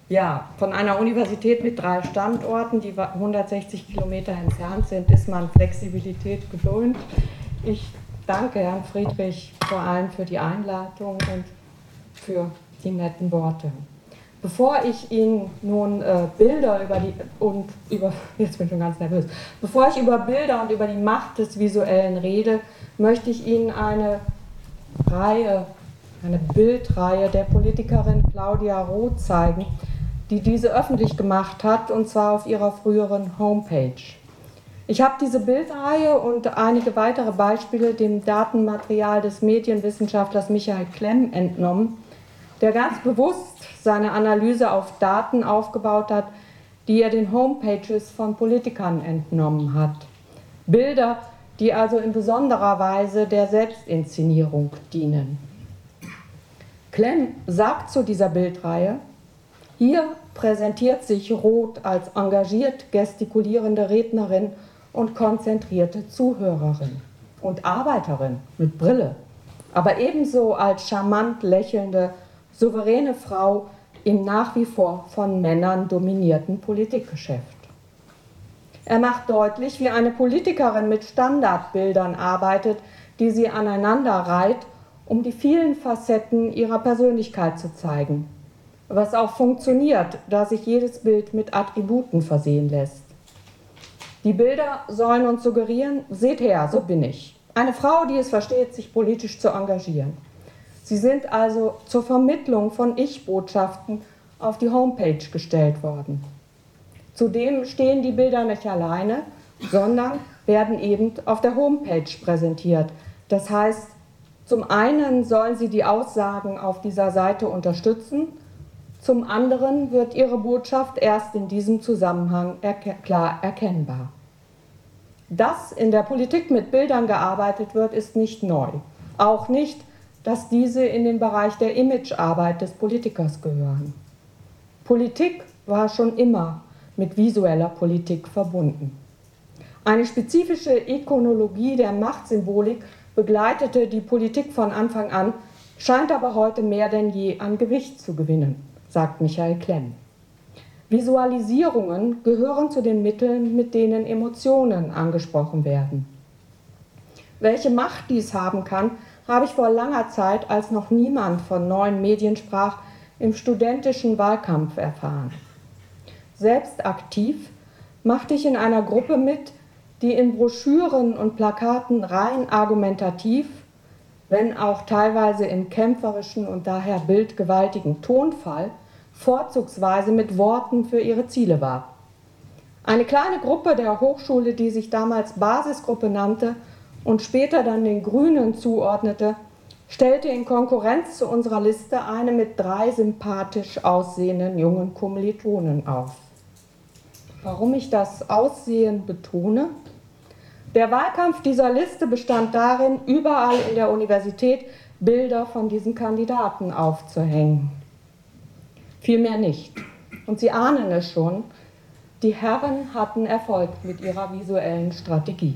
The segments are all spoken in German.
Ja, von einer Universität mit 3 Standorten, die 160 Kilometer entfernt sind, ist man Flexibilität gewöhnt. Ich danke Herrn Friedrich vor allem für die Einladung und für die netten Worte. Bevor ich Ihnen nun jetzt bin ich schon ganz nervös. Bevor ich über Bilder und über die Macht des Visuellen rede, möchte ich Ihnen eine Bildreihe der Politikerin Claudia Roth zeigen, die diese öffentlich gemacht hat, und zwar auf ihrer früheren Homepage. Ich habe diese Bildreihe und einige weitere Beispiele dem Datenmaterial des Medienwissenschaftlers Michael Klemm entnommen, der ganz bewusst seine Analyse auf Daten aufgebaut hat, die er den Homepages von Politikern entnommen hat. Bilder, die also in besonderer Weise der Selbstinszenierung dienen. Klemm sagt zu dieser Bildreihe: Hier präsentiert sich Roth als engagiert gestikulierende Rednerin und konzentrierte Zuhörerin und Arbeiterin mit Brille, aber ebenso als charmant lächelnde, souveräne Frau im nach wie vor von Männern dominierten Politikgeschäft. Er macht deutlich, wie eine Politikerin mit Standardbildern arbeitet, die sie aneinander reiht, um die vielen Facetten ihrer Persönlichkeit zu zeigen. Was auch funktioniert, da sich jedes Bild mit Attributen versehen lässt. Die Bilder sollen uns suggerieren: Seht her, so bin ich. Eine Frau, die es versteht, sich politisch zu engagieren. Sie sind also zur Vermittlung von Ich-Botschaften auf die Homepage gestellt worden. Zudem stehen die Bilder nicht alleine, sondern werden eben auf der Homepage präsentiert. Das heißt, zum einen sollen sie die Aussagen auf dieser Seite unterstützen, zum anderen wird ihre Botschaft erst in diesem Zusammenhang klar erkennbar. Dass in der Politik mit Bildern gearbeitet wird, ist nicht neu. Auch nicht, dass diese in den Bereich der Imagearbeit des Politikers gehören. Politik war schon immer mit visueller Politik verbunden. Eine spezifische Ikonologie der Machtsymbolik begleitete die Politik von Anfang an, scheint aber heute mehr denn je an Gewicht zu gewinnen, sagt Michael Klemm. Visualisierungen gehören zu den Mitteln, mit denen Emotionen angesprochen werden. Welche Macht dies haben kann, habe ich vor langer Zeit, als noch niemand von neuen Medien sprach, im studentischen Wahlkampf erfahren. Selbst aktiv machte ich in einer Gruppe mit, die in Broschüren und Plakaten rein argumentativ, wenn auch teilweise im kämpferischen und daher bildgewaltigen Tonfall, vorzugsweise mit Worten für ihre Ziele warb. Eine kleine Gruppe der Hochschule, die sich damals Basisgruppe nannte und später dann den Grünen zuordnete, stellte in Konkurrenz zu unserer Liste eine mit 3 sympathisch aussehenden jungen Kommilitonen auf. Warum ich das Aussehen betone? Der Wahlkampf dieser Liste bestand darin, überall in der Universität Bilder von diesen Kandidaten aufzuhängen. Vielmehr nicht. Und Sie ahnen es schon, die Herren hatten Erfolg mit ihrer visuellen Strategie.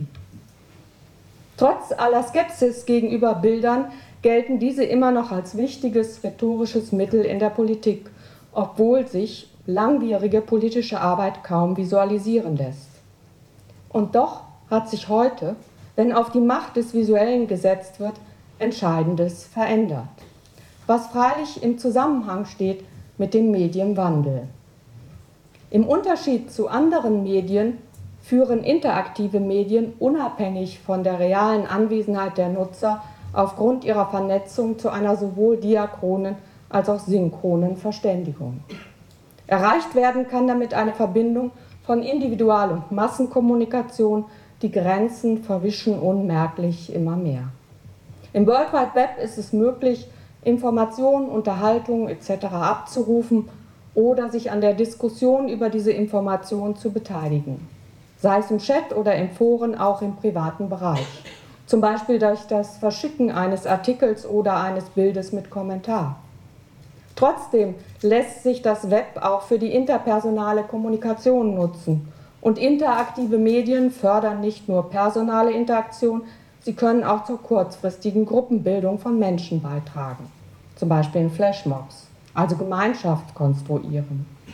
Trotz aller Skepsis gegenüber Bildern gelten diese immer noch als wichtiges rhetorisches Mittel in der Politik, obwohl sich langwierige politische Arbeit kaum visualisieren lässt. Und doch hat sich heute, wenn auf die Macht des Visuellen gesetzt wird, Entscheidendes verändert. Was freilich im Zusammenhang steht mit dem Medienwandel. Im Unterschied zu anderen Medien führen interaktive Medien unabhängig von der realen Anwesenheit der Nutzer aufgrund ihrer Vernetzung zu einer sowohl diachronen als auch synchronen Verständigung. Erreicht werden kann damit eine Verbindung von Individual- und Massenkommunikation, die Grenzen verwischen unmerklich immer mehr. Im World Wide Web ist es möglich, Informationen, Unterhaltung etc. abzurufen oder sich an der Diskussion über diese Informationen zu beteiligen. Sei es im Chat oder in Foren, auch im privaten Bereich. Zum Beispiel durch das Verschicken eines Artikels oder eines Bildes mit Kommentar. Trotzdem lässt sich das Web auch für die interpersonale Kommunikation nutzen. Und interaktive Medien fördern nicht nur personale Interaktion, sie können auch zur kurzfristigen Gruppenbildung von Menschen beitragen. Zum Beispiel in Flashmobs, also Gemeinschaft konstruieren.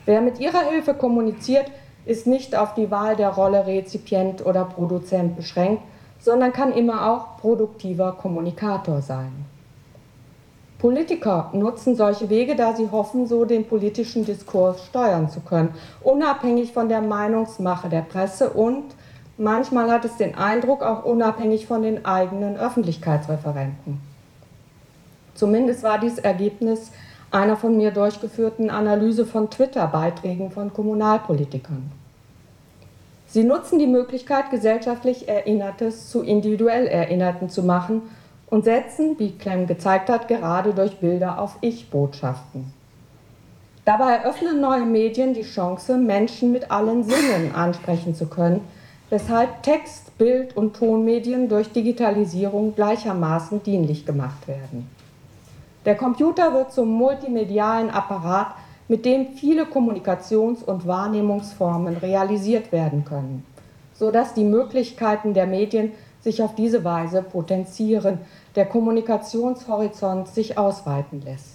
Wer mit ihrer Hilfe kommuniziert, ist nicht auf die Wahl der Rolle Rezipient oder Produzent beschränkt, sondern kann immer auch produktiver Kommunikator sein. Politiker nutzen solche Wege, da sie hoffen, so den politischen Diskurs steuern zu können, unabhängig von der Meinungsmache der Presse und, manchmal hat es den Eindruck, auch unabhängig von den eigenen Öffentlichkeitsreferenten. Zumindest war dies Ergebnis einer von mir durchgeführten Analyse von Twitter-Beiträgen von Kommunalpolitikern. Sie nutzen die Möglichkeit, gesellschaftlich Erinnertes zu individuell Erinnerten zu machen und setzen, wie Clem gezeigt hat, gerade durch Bilder auf Ich-Botschaften. Dabei eröffnen neue Medien die Chance, Menschen mit allen Sinnen ansprechen zu können, weshalb Text-, Bild- und Tonmedien durch Digitalisierung gleichermaßen dienlich gemacht werden. Der Computer wird zum multimedialen Apparat, mit dem viele Kommunikations- und Wahrnehmungsformen realisiert werden können, sodass die Möglichkeiten der Medien sich auf diese Weise potenzieren, der Kommunikationshorizont sich ausweiten lässt.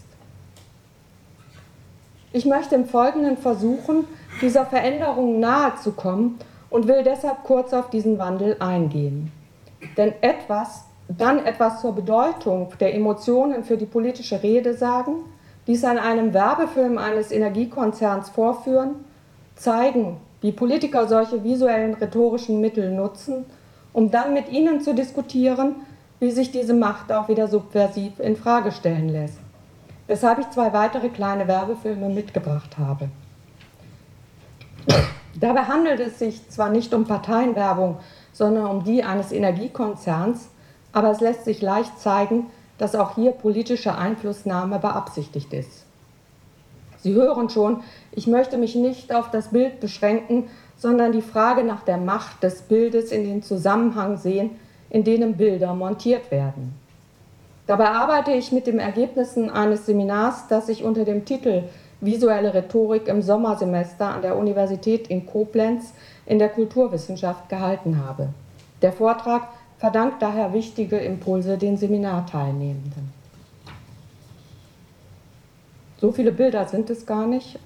Ich möchte im Folgenden versuchen, dieser Veränderung nahe zu kommen und will deshalb kurz auf diesen Wandel eingehen. Denn dann etwas zur Bedeutung der Emotionen für die politische Rede sagen, dies an einem Werbefilm eines Energiekonzerns vorführen, zeigen, wie Politiker solche visuellen rhetorischen Mittel nutzen, um dann mit ihnen zu diskutieren, wie sich diese Macht auch wieder subversiv in Frage stellen lässt. Weshalb ich 2 weitere kleine Werbefilme mitgebracht habe. Dabei handelt es sich zwar nicht um Parteienwerbung, sondern um die eines Energiekonzerns, aber es lässt sich leicht zeigen, dass auch hier politische Einflussnahme beabsichtigt ist. Sie hören schon, ich möchte mich nicht auf das Bild beschränken, sondern die Frage nach der Macht des Bildes in den Zusammenhang sehen, in denen Bilder montiert werden. Dabei arbeite ich mit den Ergebnissen eines Seminars, das ich unter dem Titel Visuelle Rhetorik im Sommersemester an der Universität in Koblenz in der Kulturwissenschaft gehalten habe. Der Vortrag verdankt daher wichtige Impulse den Seminarteilnehmenden. So viele Bilder sind es gar nicht,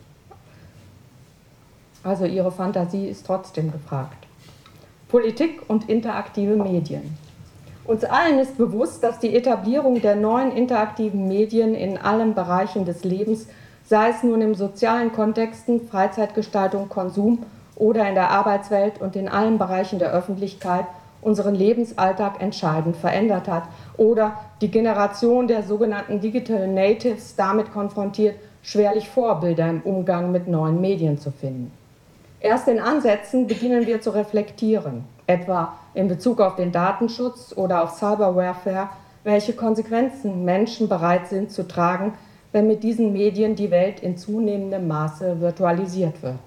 also Ihre Fantasie ist trotzdem gefragt. Politik und interaktive Medien. Uns allen ist bewusst, dass die Etablierung der neuen interaktiven Medien in allen Bereichen des Lebens, sei es nun im sozialen Kontexten, Freizeitgestaltung, Konsum oder in der Arbeitswelt und in allen Bereichen der Öffentlichkeit, unseren Lebensalltag entscheidend verändert hat oder die Generation der sogenannten Digital Natives damit konfrontiert, schwerlich Vorbilder im Umgang mit neuen Medien zu finden. Erst in Ansätzen beginnen wir zu reflektieren, etwa in Bezug auf den Datenschutz oder auf Cyberwarfare, welche Konsequenzen Menschen bereit sind zu tragen, wenn mit diesen Medien die Welt in zunehmendem Maße virtualisiert wird.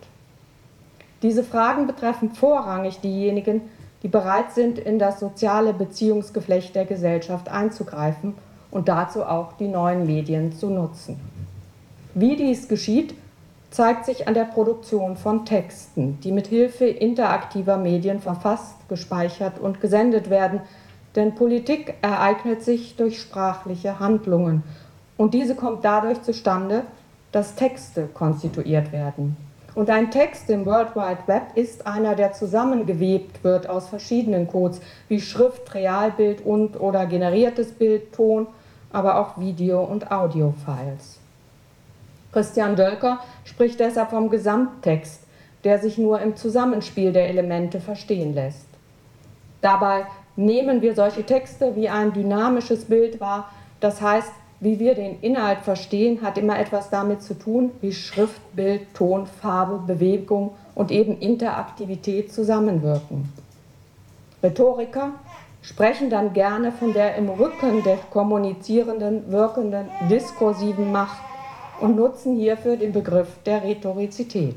Diese Fragen betreffen vorrangig diejenigen, die bereit sind, in das soziale Beziehungsgeflecht der Gesellschaft einzugreifen und dazu auch die neuen Medien zu nutzen. Wie dies geschieht, zeigt sich an der Produktion von Texten, die mit Hilfe interaktiver Medien verfasst, gespeichert und gesendet werden, denn Politik ereignet sich durch sprachliche Handlungen und diese kommt dadurch zustande, dass Texte konstituiert werden. Und ein Text im World Wide Web ist einer, der zusammengewebt wird aus verschiedenen Codes, wie Schrift, Realbild und oder generiertes Bild, Ton, aber auch Video- und Audio-Files. Christian Dölker spricht deshalb vom Gesamttext, der sich nur im Zusammenspiel der Elemente verstehen lässt. Dabei nehmen wir solche Texte wie ein dynamisches Bild wahr, das heißt, wie wir den Inhalt verstehen, hat immer etwas damit zu tun, wie Schrift, Bild, Ton, Farbe, Bewegung und eben Interaktivität zusammenwirken. Rhetoriker sprechen dann gerne von der im Rücken der kommunizierenden, wirkenden, diskursiven Macht und nutzen hierfür den Begriff der Rhetorizität.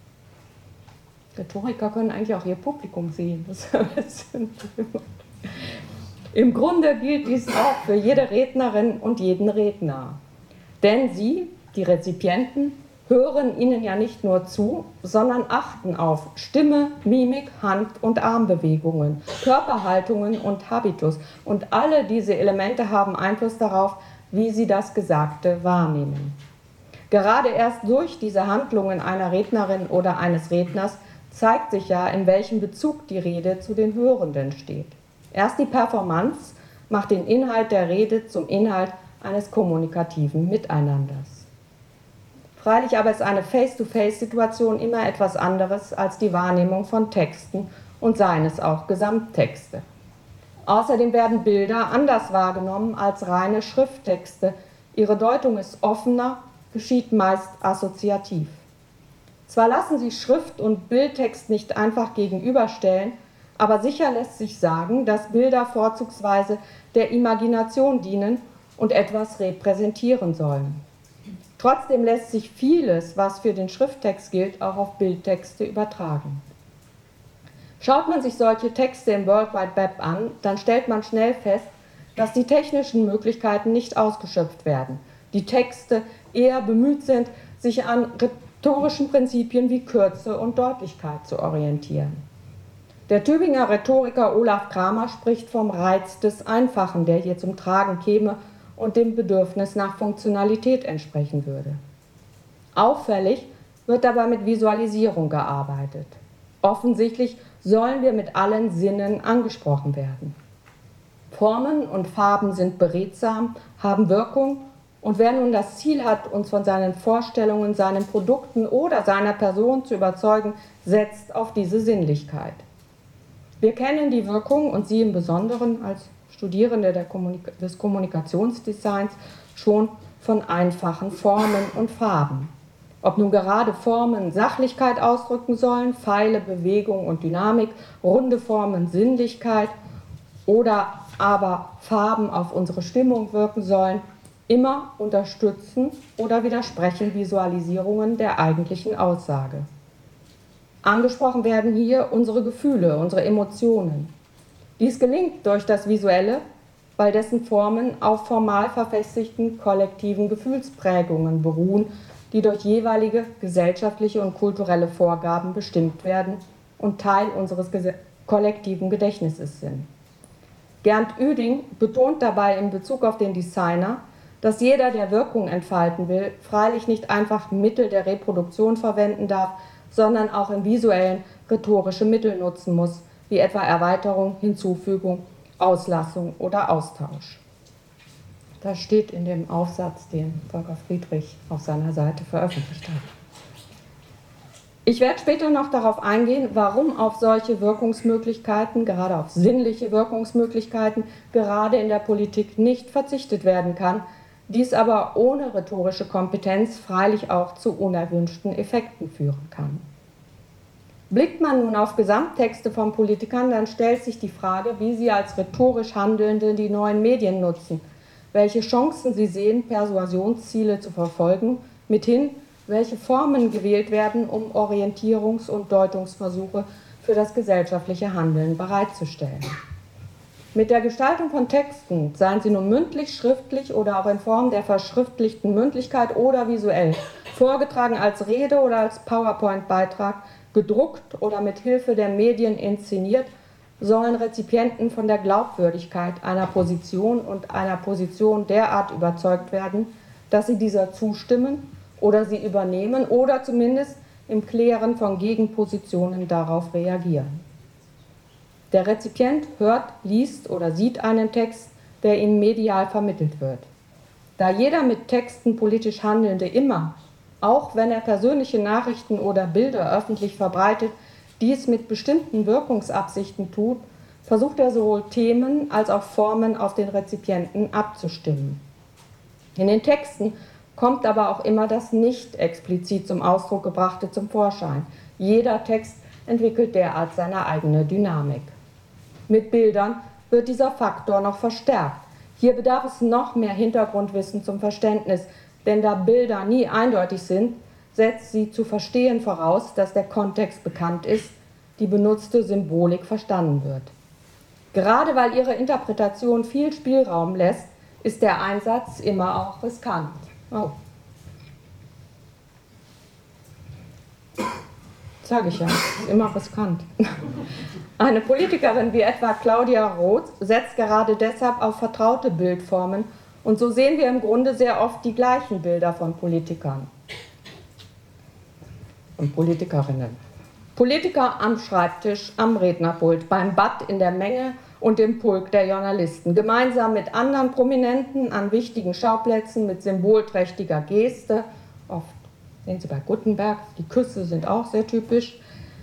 Rhetoriker können eigentlich auch ihr Publikum sehen. Im Grunde gilt dies auch für jede Rednerin und jeden Redner. Denn sie, die Rezipienten, hören ihnen ja nicht nur zu, sondern achten auf Stimme, Mimik, Hand- und Armbewegungen, Körperhaltungen und Habitus. Und alle diese Elemente haben Einfluss darauf, wie sie das Gesagte wahrnehmen. Gerade erst durch diese Handlungen einer Rednerin oder eines Redners zeigt sich ja, in welchem Bezug die Rede zu den Hörenden steht. Erst die Performance macht den Inhalt der Rede zum Inhalt eines kommunikativen Miteinanders. Freilich aber ist eine Face-to-Face-Situation immer etwas anderes als die Wahrnehmung von Texten und seien es auch Gesamttexte. Außerdem werden Bilder anders wahrgenommen als reine Schrifttexte. Ihre Deutung ist offener, geschieht meist assoziativ. Zwar lassen sich Schrift und Bildtext nicht einfach gegenüberstellen, aber sicher lässt sich sagen, dass Bilder vorzugsweise der Imagination dienen und etwas repräsentieren sollen. Trotzdem lässt sich vieles, was für den Schrifttext gilt, auch auf Bildtexte übertragen. Schaut man sich solche Texte im World Wide Web an, dann stellt man schnell fest, dass die technischen Möglichkeiten nicht ausgeschöpft werden. Die Texte eher bemüht sind, sich an rhetorischen Prinzipien wie Kürze und Deutlichkeit zu orientieren. Der Tübinger Rhetoriker Olaf Kramer spricht vom Reiz des Einfachen, der hier zum Tragen käme und dem Bedürfnis nach Funktionalität entsprechen würde. Auffällig wird dabei mit Visualisierung gearbeitet. Offensichtlich sollen wir mit allen Sinnen angesprochen werden. Formen und Farben sind beredsam, haben Wirkung und wer nun das Ziel hat, uns von seinen Vorstellungen, seinen Produkten oder seiner Person zu überzeugen, setzt auf diese Sinnlichkeit. Wir kennen die Wirkung und Sie im Besonderen als Studierende des Kommunikationsdesigns schon von einfachen Formen und Farben. Ob nun gerade Formen Sachlichkeit ausdrücken sollen, Pfeile, Bewegung und Dynamik, runde Formen Sinnlichkeit oder aber Farben auf unsere Stimmung wirken sollen, immer unterstützen oder widersprechen Visualisierungen der eigentlichen Aussage. Angesprochen werden hier unsere Gefühle, unsere Emotionen. Dies gelingt durch das Visuelle, weil dessen Formen auf formal verfestigten kollektiven Gefühlsprägungen beruhen, die durch jeweilige gesellschaftliche und kulturelle Vorgaben bestimmt werden und Teil unseres kollektiven Gedächtnisses sind. Gernot Ueding betont dabei in Bezug auf den Designer, dass jeder, der Wirkung entfalten will, freilich nicht einfach Mittel der Reproduktion verwenden darf, sondern auch im Visuellen rhetorische Mittel nutzen muss, wie etwa Erweiterung, Hinzufügung, Auslassung oder Austausch. Das steht in dem Aufsatz, den Volker Friedrich auf seiner Seite veröffentlicht hat. Ich werde später noch darauf eingehen, warum auf solche Wirkungsmöglichkeiten, gerade auf sinnliche Wirkungsmöglichkeiten, gerade in der Politik nicht verzichtet werden kann, dies aber ohne rhetorische Kompetenz freilich auch zu unerwünschten Effekten führen kann. Blickt man nun auf Gesamttexte von Politikern, dann stellt sich die Frage, wie sie als rhetorisch Handelnde die neuen Medien nutzen, welche Chancen sie sehen, Persuasionsziele zu verfolgen, mithin welche Formen gewählt werden, um Orientierungs- und Deutungsversuche für das gesellschaftliche Handeln bereitzustellen. Mit der Gestaltung von Texten, seien sie nun mündlich, schriftlich oder auch in Form der verschriftlichten Mündlichkeit oder visuell, vorgetragen als Rede oder als PowerPoint-Beitrag, gedruckt oder mit Hilfe der Medien inszeniert, sollen Rezipienten von der Glaubwürdigkeit einer Position und einer Position derart überzeugt werden, dass sie dieser zustimmen oder sie übernehmen oder zumindest im Klären von Gegenpositionen darauf reagieren. Der Rezipient hört, liest oder sieht einen Text, der ihm medial vermittelt wird. Da jeder mit Texten politisch Handelnde immer, auch wenn er persönliche Nachrichten oder Bilder öffentlich verbreitet, dies mit bestimmten Wirkungsabsichten tut, versucht er sowohl Themen als auch Formen auf den Rezipienten abzustimmen. In den Texten kommt aber auch immer das nicht explizit zum Ausdruck gebrachte zum Vorschein. Jeder Text entwickelt derart seine eigene Dynamik. Mit Bildern wird dieser Faktor noch verstärkt. Hier bedarf es noch mehr Hintergrundwissen zum Verständnis, denn da Bilder nie eindeutig sind, setzt sie zu verstehen voraus, dass der Kontext bekannt ist, die benutzte Symbolik verstanden wird. Gerade weil ihre Interpretation viel Spielraum lässt, ist der Einsatz immer auch riskant. Oh. Sage ich ja, ist immer riskant. Eine Politikerin wie etwa Claudia Roth setzt gerade deshalb auf vertraute Bildformen und so sehen wir im Grunde sehr oft die gleichen Bilder von Politikern. und Politikerinnen. Politiker am Schreibtisch, am Rednerpult, beim Bad in der Menge und im Pulk der Journalisten, gemeinsam mit anderen Prominenten an wichtigen Schauplätzen mit symbolträchtiger Geste, oft sehen Sie bei Gutenberg, die Küsse sind auch sehr typisch.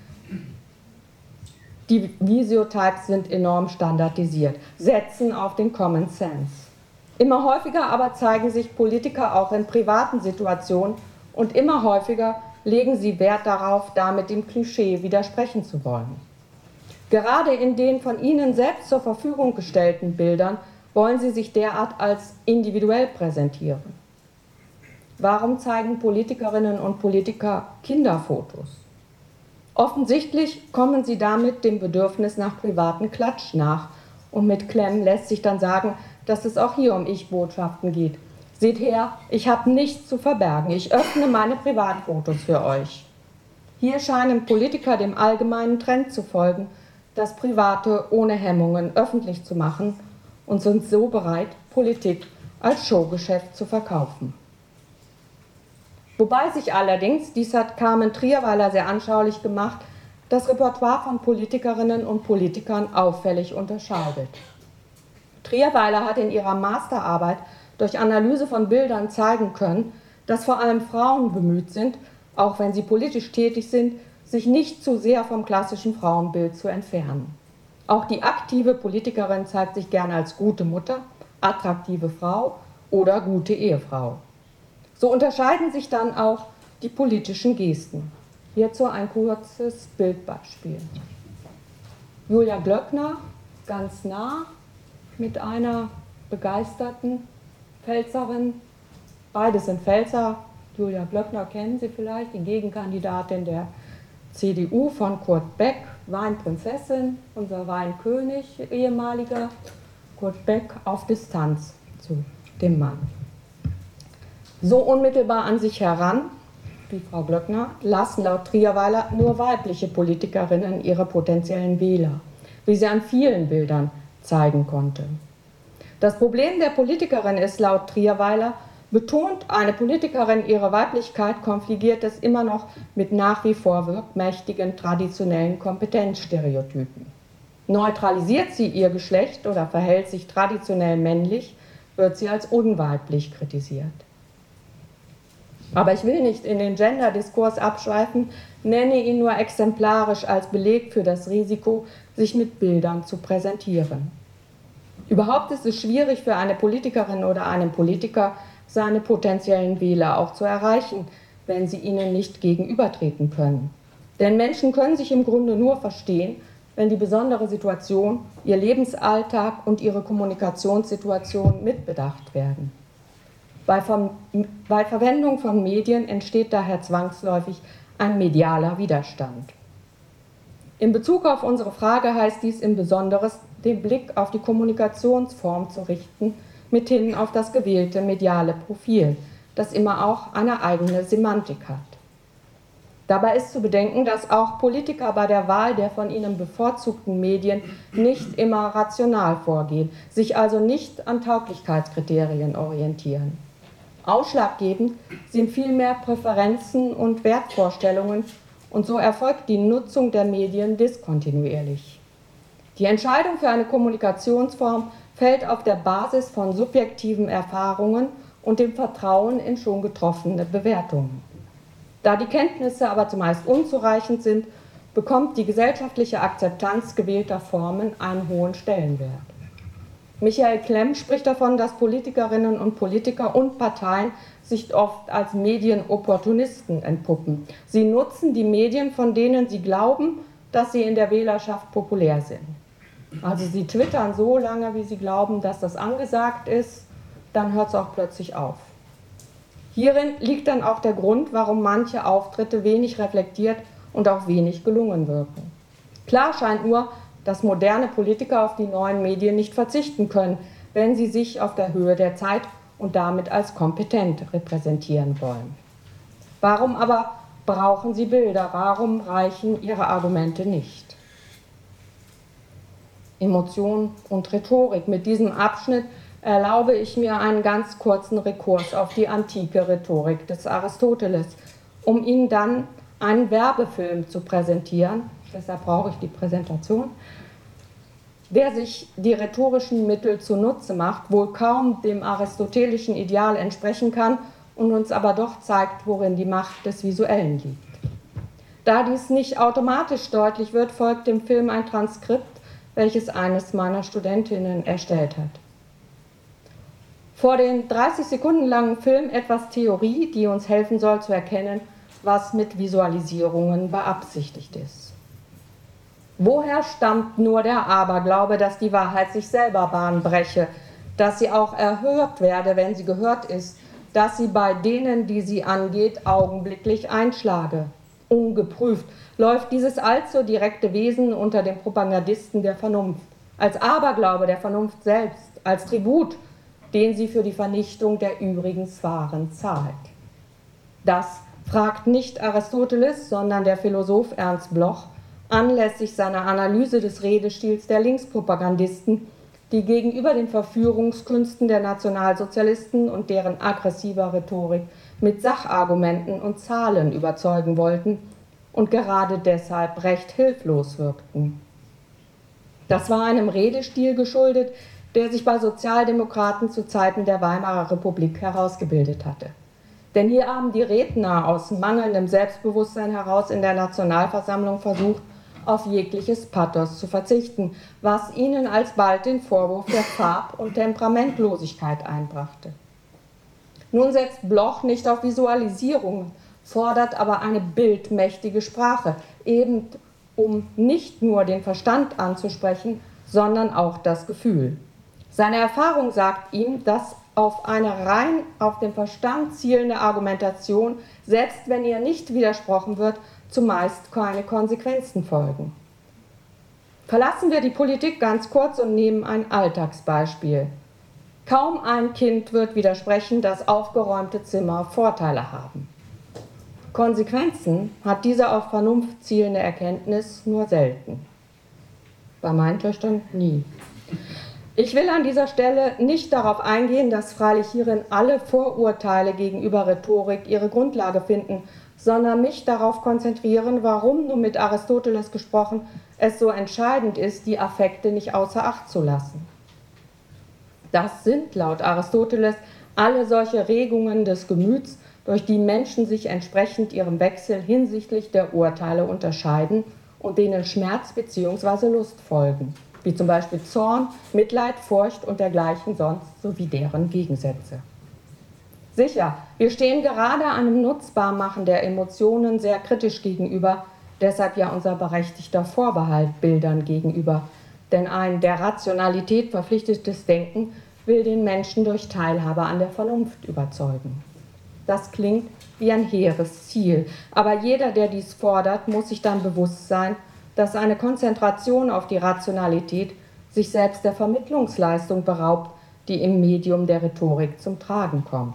Die Visiotypes sind enorm standardisiert, setzen auf den Common Sense. Immer häufiger aber zeigen sich Politiker auch in privaten Situationen und immer häufiger legen sie Wert darauf, damit dem Klischee widersprechen zu wollen. Gerade in den von ihnen selbst zur Verfügung gestellten Bildern wollen sie sich derart als individuell präsentieren. Warum zeigen Politikerinnen und Politiker Kinderfotos? Offensichtlich kommen sie damit dem Bedürfnis nach privaten Klatsch nach. Und mit Klemm lässt sich dann sagen, dass es auch hier um Ich-Botschaften geht. Seht her, ich habe nichts zu verbergen, ich öffne meine Privatfotos für euch. Hier scheinen Politiker dem allgemeinen Trend zu folgen, das Private ohne Hemmungen öffentlich zu machen und sind so bereit, Politik als Showgeschäft zu verkaufen. Wobei sich allerdings, dies hat Carmen Trierweiler sehr anschaulich gemacht, das Repertoire von Politikerinnen und Politikern auffällig unterscheidet. Trierweiler hat in ihrer Masterarbeit durch Analyse von Bildern zeigen können, dass vor allem Frauen bemüht sind, auch wenn sie politisch tätig sind, sich nicht zu sehr vom klassischen Frauenbild zu entfernen. Auch die aktive Politikerin zeigt sich gerne als gute Mutter, attraktive Frau oder gute Ehefrau. So unterscheiden sich dann auch die politischen Gesten. Hierzu ein kurzes Bildbeispiel. Julia Glöckner, ganz nah, mit einer begeisterten Pfälzerin. Beide sind Pfälzer. Julia Glöckner kennen Sie vielleicht, die Gegenkandidatin der CDU von Kurt Beck, Weinprinzessin, unser Weinkönig, ehemaliger. Kurt Beck auf Distanz zu dem Mann. So unmittelbar an sich heran, wie Frau Glöckner, lassen laut Trierweiler nur weibliche Politikerinnen ihre potenziellen Wähler, wie sie an vielen Bildern zeigen konnte. Das Problem der Politikerin ist laut Trierweiler, betont eine Politikerin ihre Weiblichkeit, konfligiert es immer noch mit nach wie vor wirkmächtigen traditionellen Kompetenzstereotypen. Neutralisiert sie ihr Geschlecht oder verhält sich traditionell männlich, wird sie als unweiblich kritisiert. Aber ich will nicht in den Gender-Diskurs abschweifen, nenne ihn nur exemplarisch als Beleg für das Risiko, sich mit Bildern zu präsentieren. Überhaupt ist es schwierig für eine Politikerin oder einen Politiker, seine potenziellen Wähler auch zu erreichen, wenn sie ihnen nicht gegenübertreten können. Denn Menschen können sich im Grunde nur verstehen, wenn die besondere Situation, ihr Lebensalltag und ihre Kommunikationssituation mitbedacht werden. Bei Verwendung von Medien entsteht daher zwangsläufig ein medialer Widerstand. In Bezug auf unsere Frage heißt dies im Besonderen, den Blick auf die Kommunikationsform zu richten, mithin auf das gewählte mediale Profil, das immer auch eine eigene Semantik hat. Dabei ist zu bedenken, dass auch Politiker bei der Wahl der von ihnen bevorzugten Medien nicht immer rational vorgehen, sich also nicht an Tauglichkeitskriterien orientieren. Ausschlaggebend sind vielmehr Präferenzen und Wertvorstellungen und so erfolgt die Nutzung der Medien diskontinuierlich. Die Entscheidung für eine Kommunikationsform fällt auf der Basis von subjektiven Erfahrungen und dem Vertrauen in schon getroffene Bewertungen. Da die Kenntnisse aber zumeist unzureichend sind, bekommt die gesellschaftliche Akzeptanz gewählter Formen einen hohen Stellenwert. Michael Klemm spricht davon, dass Politikerinnen und Politiker und Parteien sich oft als Medienopportunisten entpuppen. Sie nutzen die Medien, von denen sie glauben, dass sie in der Wählerschaft populär sind. Also sie twittern so lange, wie sie glauben, dass das angesagt ist, dann hört es auch plötzlich auf. Hierin liegt dann auch der Grund, warum manche Auftritte wenig reflektiert und auch wenig gelungen wirken. Klar scheint nur, dass moderne Politiker auf die neuen Medien nicht verzichten können, wenn sie sich auf der Höhe der Zeit und damit als kompetent repräsentieren wollen. Warum aber brauchen sie Bilder? Warum reichen ihre Argumente nicht? Emotion und Rhetorik. Mit diesem Abschnitt erlaube ich mir einen ganz kurzen Rekurs auf die antike Rhetorik des Aristoteles, um Ihnen dann einen Werbefilm zu präsentieren, deshalb brauche ich die Präsentation, der sich die rhetorischen Mittel zunutze macht, wohl kaum dem aristotelischen Ideal entsprechen kann und uns aber doch zeigt, worin die Macht des Visuellen liegt. Da dies nicht automatisch deutlich wird, folgt dem Film ein Transkript, welches eines meiner Studentinnen erstellt hat. Vor den 30 Sekunden langen Film etwas Theorie, die uns helfen soll zu erkennen, was mit Visualisierungen beabsichtigt ist. Woher stammt nur der Aberglaube, dass die Wahrheit sich selber Bahn breche, dass sie auch erhört werde, wenn sie gehört ist, dass sie bei denen, die sie angeht, augenblicklich einschlage? Ungeprüft läuft dieses allzu direkte Wesen unter den Propagandisten der Vernunft, als Aberglaube der Vernunft selbst, als Tribut, den sie für die Vernichtung der übrigen Sphären zahlt. Das fragt nicht Aristoteles, sondern der Philosoph Ernst Bloch anlässlich seiner Analyse des Redestils der Linkspropagandisten, die gegenüber den Verführungskünsten der Nationalsozialisten und deren aggressiver Rhetorik mit Sachargumenten und Zahlen überzeugen wollten und gerade deshalb recht hilflos wirkten. Das war einem Redestil geschuldet, der sich bei Sozialdemokraten zu Zeiten der Weimarer Republik herausgebildet hatte. Denn hier haben die Redner aus mangelndem Selbstbewusstsein heraus in der Nationalversammlung versucht, auf jegliches Pathos zu verzichten, was ihnen alsbald den Vorwurf der Farb- und Temperamentlosigkeit einbrachte. Nun setzt Bloch nicht auf Visualisierungen, fordert aber eine bildmächtige Sprache, eben um nicht nur den Verstand anzusprechen, sondern auch das Gefühl. Seine Erfahrung sagt ihm, dass auf eine rein auf den Verstand zielende Argumentation, selbst wenn ihr nicht widersprochen wird, zumeist keine Konsequenzen folgen. Verlassen wir die Politik ganz kurz und nehmen ein Alltagsbeispiel. Kaum ein Kind wird widersprechen, dass aufgeräumte Zimmer Vorteile haben. Konsequenzen hat diese auf Vernunft zielende Erkenntnis nur selten. Bei meinen Töchtern nie. Ich will an dieser Stelle nicht darauf eingehen, dass freilich hierin alle Vorurteile gegenüber Rhetorik ihre Grundlage finden, sondern mich darauf konzentrieren, warum, nur mit Aristoteles gesprochen, es so entscheidend ist, die Affekte nicht außer Acht zu lassen. Das sind laut Aristoteles alle solche Regungen des Gemüts, durch die Menschen sich entsprechend ihrem Wechsel hinsichtlich der Urteile unterscheiden und denen Schmerz bzw. Lust folgen, wie zum Beispiel Zorn, Mitleid, Furcht und dergleichen sonst, sowie deren Gegensätze. Sicher, wir stehen gerade einem Nutzbarmachen der Emotionen sehr kritisch gegenüber, deshalb ja unser berechtigter Vorbehalt Bildern gegenüber, denn ein der Rationalität verpflichtetes Denken will den Menschen durch Teilhabe an der Vernunft überzeugen. Das klingt wie ein hehres Ziel, aber jeder, der dies fordert, muss sich dann bewusst sein, dass eine Konzentration auf die Rationalität sich selbst der Vermittlungsleistung beraubt, die im Medium der Rhetorik zum Tragen kommt.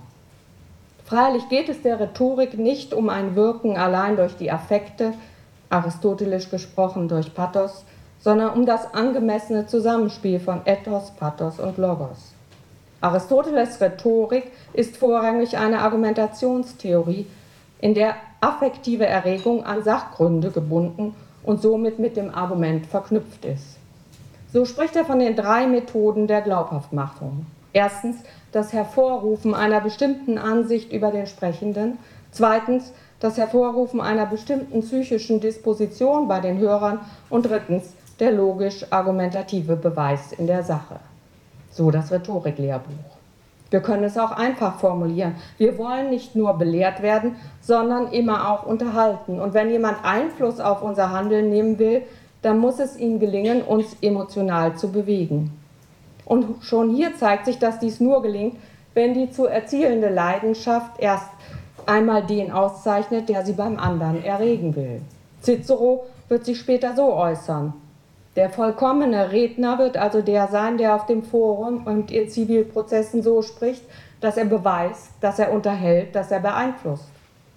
Freilich geht es der Rhetorik nicht um ein Wirken allein durch die Affekte, aristotelisch gesprochen durch Pathos, sondern um das angemessene Zusammenspiel von Ethos, Pathos und Logos. Aristoteles' Rhetorik ist vorrangig eine Argumentationstheorie, in der affektive Erregung an Sachgründe gebunden und somit mit dem Argument verknüpft ist. So spricht er von den 3 Methoden der Glaubhaftmachung. Erstens das Hervorrufen einer bestimmten Ansicht über den Sprechenden, zweitens das Hervorrufen einer bestimmten psychischen Disposition bei den Hörern und drittens der logisch-argumentative Beweis in der Sache. So das Rhetoriklehrbuch. Wir können es auch einfach formulieren. Wir wollen nicht nur belehrt werden, sondern immer auch unterhalten. Und wenn jemand Einfluss auf unser Handeln nehmen will, dann muss es ihm gelingen, uns emotional zu bewegen. Und schon hier zeigt sich, dass dies nur gelingt, wenn die zu erzielende Leidenschaft erst einmal den auszeichnet, der sie beim anderen erregen will. Cicero wird sich später so äußern: Der vollkommene Redner wird also der sein, der auf dem Forum und in Zivilprozessen so spricht, dass er beweist, dass er unterhält, dass er beeinflusst.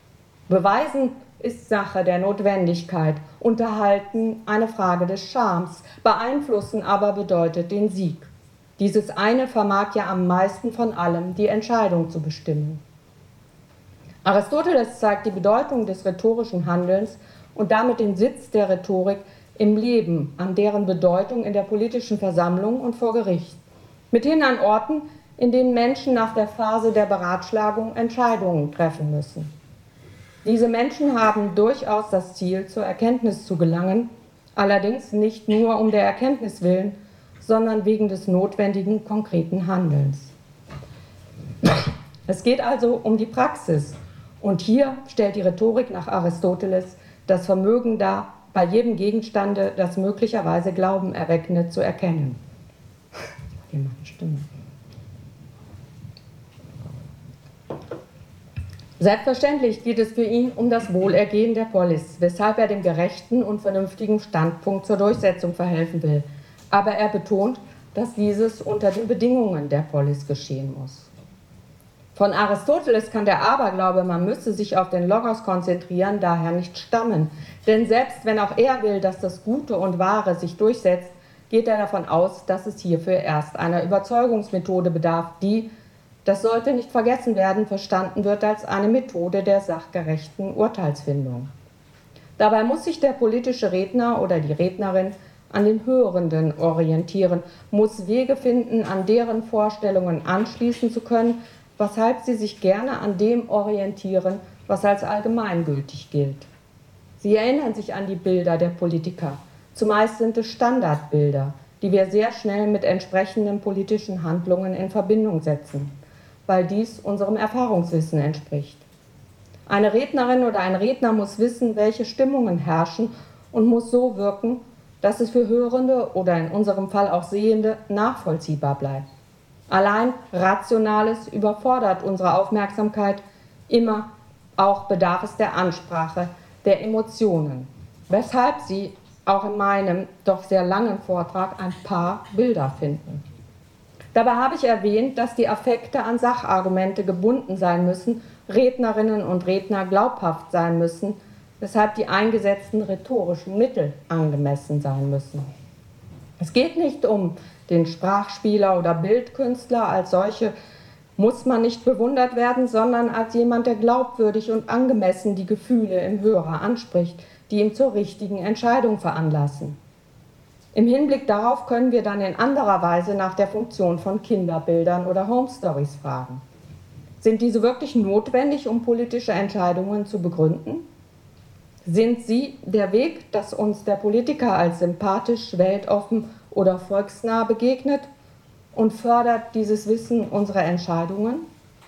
Beweisen ist Sache der Notwendigkeit, unterhalten eine Frage des Charmes, beeinflussen aber bedeutet den Sieg. Dieses eine vermag ja am meisten von allem die Entscheidung zu bestimmen. Aristoteles zeigt die Bedeutung des rhetorischen Handelns und damit den Sitz der Rhetorik im Leben, an deren Bedeutung in der politischen Versammlung und vor Gericht, mithin an Orten, in denen Menschen nach der Phase der Beratschlagung Entscheidungen treffen müssen. Diese Menschen haben durchaus das Ziel, zur Erkenntnis zu gelangen, allerdings nicht nur um der Erkenntnis willen, sondern wegen des notwendigen konkreten Handelns. Es geht also um die Praxis, und hier stellt die Rhetorik nach Aristoteles das Vermögen dar, bei jedem Gegenstande das möglicherweise Glaubenerweckende zu erkennen. Hier meine Stimme. Selbstverständlich geht es für ihn um das Wohlergehen der Polis, weshalb er dem gerechten und vernünftigen Standpunkt zur Durchsetzung verhelfen will. Aber er betont, dass dieses unter den Bedingungen der Polis geschehen muss. Von Aristoteles kann der Aberglaube, man müsse sich auf den Logos konzentrieren, daher nicht stammen. Denn selbst wenn auch er will, dass das Gute und Wahre sich durchsetzt, geht er davon aus, dass es hierfür erst einer Überzeugungsmethode bedarf, die, das sollte nicht vergessen werden, verstanden wird als eine Methode der sachgerechten Urteilsfindung. Dabei muss sich der politische Redner oder die Rednerin an den Hörenden orientieren, muss Wege finden, an deren Vorstellungen anschließen zu können, weshalb sie sich gerne an dem orientieren, was als allgemeingültig gilt. Sie erinnern sich an die Bilder der Politiker. Zumeist sind es Standardbilder, die wir sehr schnell mit entsprechenden politischen Handlungen in Verbindung setzen, weil dies unserem Erfahrungswissen entspricht. Eine Rednerin oder ein Redner muss wissen, welche Stimmungen herrschen und muss so wirken, dass es für Hörende oder in unserem Fall auch Sehende nachvollziehbar bleibt. Allein Rationales überfordert unsere Aufmerksamkeit, immer auch bedarf es der Ansprache, der Emotionen, weshalb Sie auch in meinem doch sehr langen Vortrag ein paar Bilder finden. Dabei habe ich erwähnt, dass die Affekte an Sachargumente gebunden sein müssen, Rednerinnen und Redner glaubhaft sein müssen, weshalb die eingesetzten rhetorischen Mittel angemessen sein müssen. Es geht nicht um den Sprachspieler oder Bildkünstler, als solche muss man nicht bewundert werden, sondern als jemand, der glaubwürdig und angemessen die Gefühle im Hörer anspricht, die ihn zur richtigen Entscheidung veranlassen. Im Hinblick darauf können wir dann in anderer Weise nach der Funktion von Kinderbildern oder Home Stories fragen. Sind diese wirklich notwendig, um politische Entscheidungen zu begründen? Sind sie der Weg, dass uns der Politiker als sympathisch, weltoffen oder volksnah begegnet und fördert dieses Wissen unsere Entscheidungen?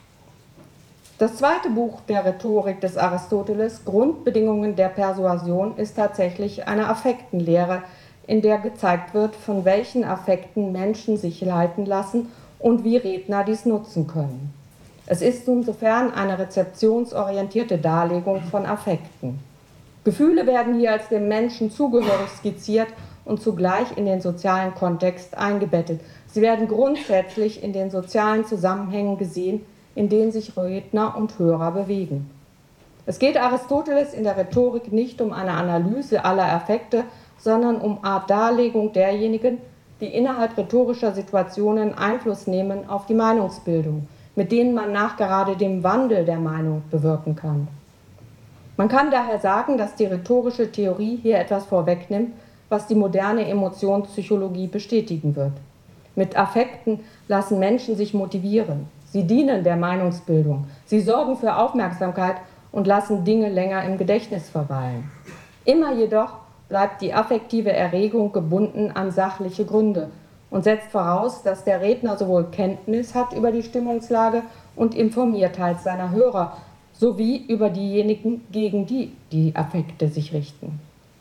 Das zweite Buch der Rhetorik des Aristoteles, Grundbedingungen der Persuasion, ist tatsächlich eine Affektenlehre, in der gezeigt wird, von welchen Affekten Menschen sich leiten lassen und wie Redner dies nutzen können. Es ist insofern eine rezeptionsorientierte Darlegung von Affekten. Gefühle werden hier als dem Menschen zugehörig skizziert und zugleich in den sozialen Kontext eingebettet. Sie werden grundsätzlich in den sozialen Zusammenhängen gesehen, in denen sich Redner und Hörer bewegen. Es geht Aristoteles in der Rhetorik nicht um eine Analyse aller Affekte, sondern um eine Darlegung derjenigen, die innerhalb rhetorischer Situationen Einfluss nehmen auf die Meinungsbildung, mit denen man nachgerade den Wandel der Meinung bewirken kann. Man kann daher sagen, dass die rhetorische Theorie hier etwas vorwegnimmt, was die moderne Emotionspsychologie bestätigen wird. Mit Affekten lassen Menschen sich motivieren. Sie dienen der Meinungsbildung. Sie sorgen für Aufmerksamkeit und lassen Dinge länger im Gedächtnis verweilen. Immer jedoch bleibt die affektive Erregung gebunden an sachliche Gründe und setzt voraus, dass der Redner sowohl Kenntnis hat über die Stimmungslage und Informiertheit seiner Hörer, sowie über diejenigen, gegen die die Affekte sich richten.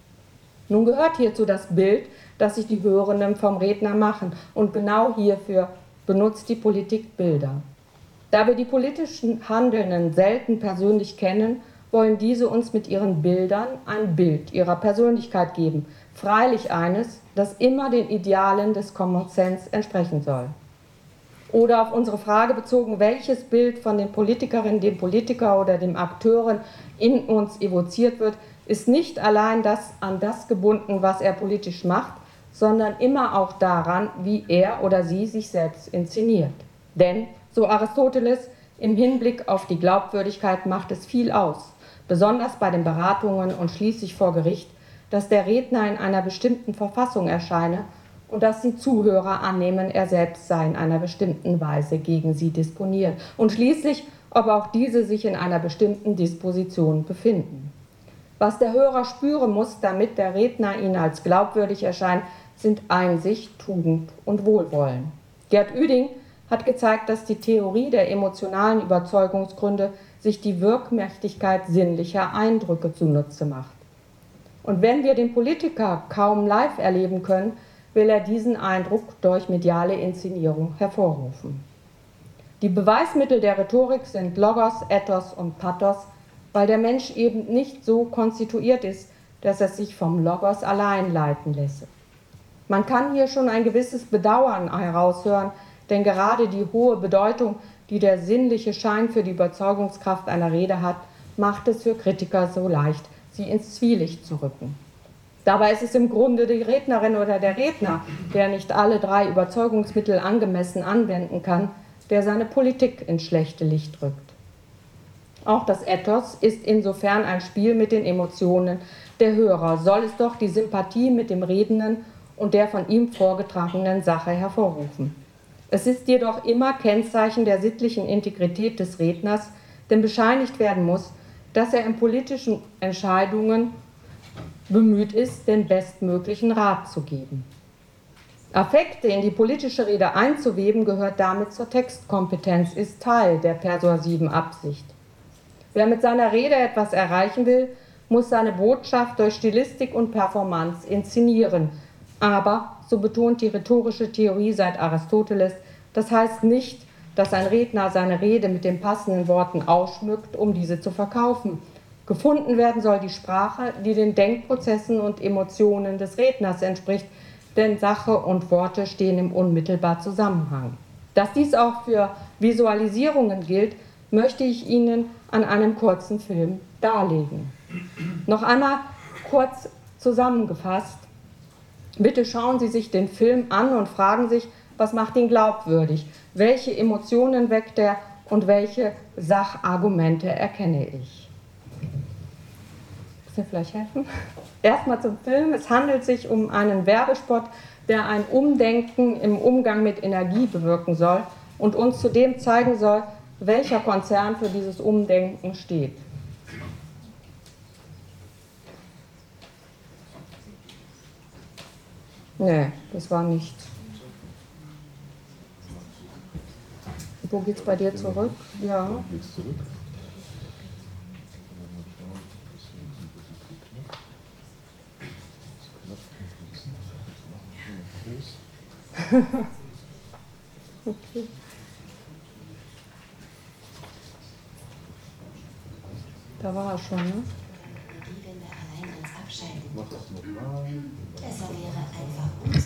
Nun gehört hierzu das Bild, das sich die Hörenden vom Redner machen, und genau hierfür benutzt die Politik Bilder. Da wir die politischen Handelnden selten persönlich kennen, wollen diese uns mit ihren Bildern ein Bild ihrer Persönlichkeit geben, freilich eines, das immer den Idealen des Common Sense entsprechen soll. Oder auf unsere Frage bezogen, welches Bild von den Politikerinnen, dem Politiker oder dem Akteuren in uns evoziert wird, ist nicht allein an das gebunden, was er politisch macht, sondern immer auch daran, wie er oder sie sich selbst inszeniert. Denn, so Aristoteles, Im Hinblick auf die Glaubwürdigkeit macht es viel aus, besonders bei den Beratungen und schließlich vor Gericht, dass der Redner in einer bestimmten Verfassung erscheine und dass die Zuhörer annehmen, er selbst sei in einer bestimmten Weise gegen sie disponiert und schließlich, ob auch diese sich in einer bestimmten Disposition befinden. Was der Hörer spüren muss, damit der Redner ihnen als glaubwürdig erscheint, sind Einsicht, Tugend und Wohlwollen. Gerd Ueding hat gezeigt, dass die Theorie der emotionalen Überzeugungsgründe sich die Wirkmächtigkeit sinnlicher Eindrücke zunutze macht. Und wenn wir den Politiker kaum live erleben können, will er diesen Eindruck durch mediale Inszenierung hervorrufen. Die Beweismittel der Rhetorik sind Logos, Ethos und Pathos, weil der Mensch eben nicht so konstituiert ist, dass er sich vom Logos allein leiten lässe. Man kann hier schon ein gewisses Bedauern heraushören, denn gerade die hohe Bedeutung, die der sinnliche Schein für die Überzeugungskraft einer Rede hat, macht es für Kritiker so leicht, sie ins Zwielicht zu rücken. Dabei ist es im Grunde die Rednerin oder der Redner, der nicht alle drei Überzeugungsmittel angemessen anwenden kann, der seine Politik ins schlechte Licht rückt. Auch das Ethos ist insofern ein Spiel mit den Emotionen der Hörer, soll es doch die Sympathie mit dem Redenden und der von ihm vorgetragenen Sache hervorrufen. Es ist jedoch immer Kennzeichen der sittlichen Integrität des Redners, denn bescheinigt werden muss, dass er in politischen Entscheidungen bemüht ist, den bestmöglichen Rat zu geben. Affekte in die politische Rede einzuweben, gehört damit zur Textkompetenz, ist Teil der persuasiven Absicht. Wer mit seiner Rede etwas erreichen will, muss seine Botschaft durch Stilistik und Performance inszenieren. Aber, so betont die rhetorische Theorie seit Aristoteles, das heißt nicht, dass ein Redner seine Rede mit den passenden Worten ausschmückt, um diese zu verkaufen. Gefunden werden soll die Sprache, die den Denkprozessen und Emotionen des Redners entspricht, denn Sache und Worte stehen im unmittelbaren Zusammenhang. Dass dies auch für Visualisierungen gilt, möchte ich Ihnen an einem kurzen Film darlegen. Noch einmal kurz zusammengefasst. Bitte schauen Sie sich den Film an und fragen sich, was macht ihn glaubwürdig? Welche Emotionen weckt er und welche Sachargumente erkenne ich? Muss mir vielleicht helfen? Erstmal zum Film. Es handelt sich um einen Werbespot, der ein Umdenken im Umgang mit Energie bewirken soll und uns zudem zeigen soll, welcher Konzern für dieses Umdenken steht. Nee, das war nichts. Wo geht's bei dir zurück? Ja. Okay. Da war er schon, ne? Energiewende allein ans Abschalten. Besser wäre einfach uns.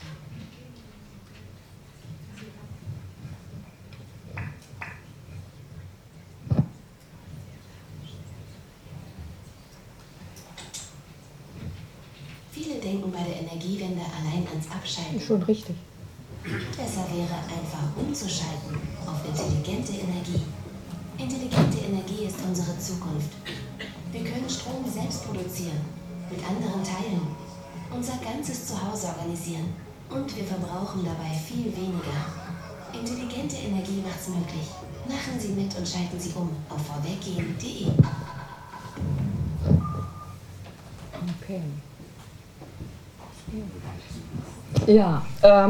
Viele denken bei der Energiewende allein ans Abschalten. Schon richtig. Besser wäre einfach umzuschalten auf intelligente Energie. Intelligente Energie ist unsere Zukunft. Wir können Strom selbst produzieren, mit anderen teilen, unser ganzes Zuhause organisieren und wir verbrauchen dabei viel weniger. Intelligente Energie macht's möglich. Machen Sie mit und schalten Sie um auf vorweggehen.de. Okay. Ja,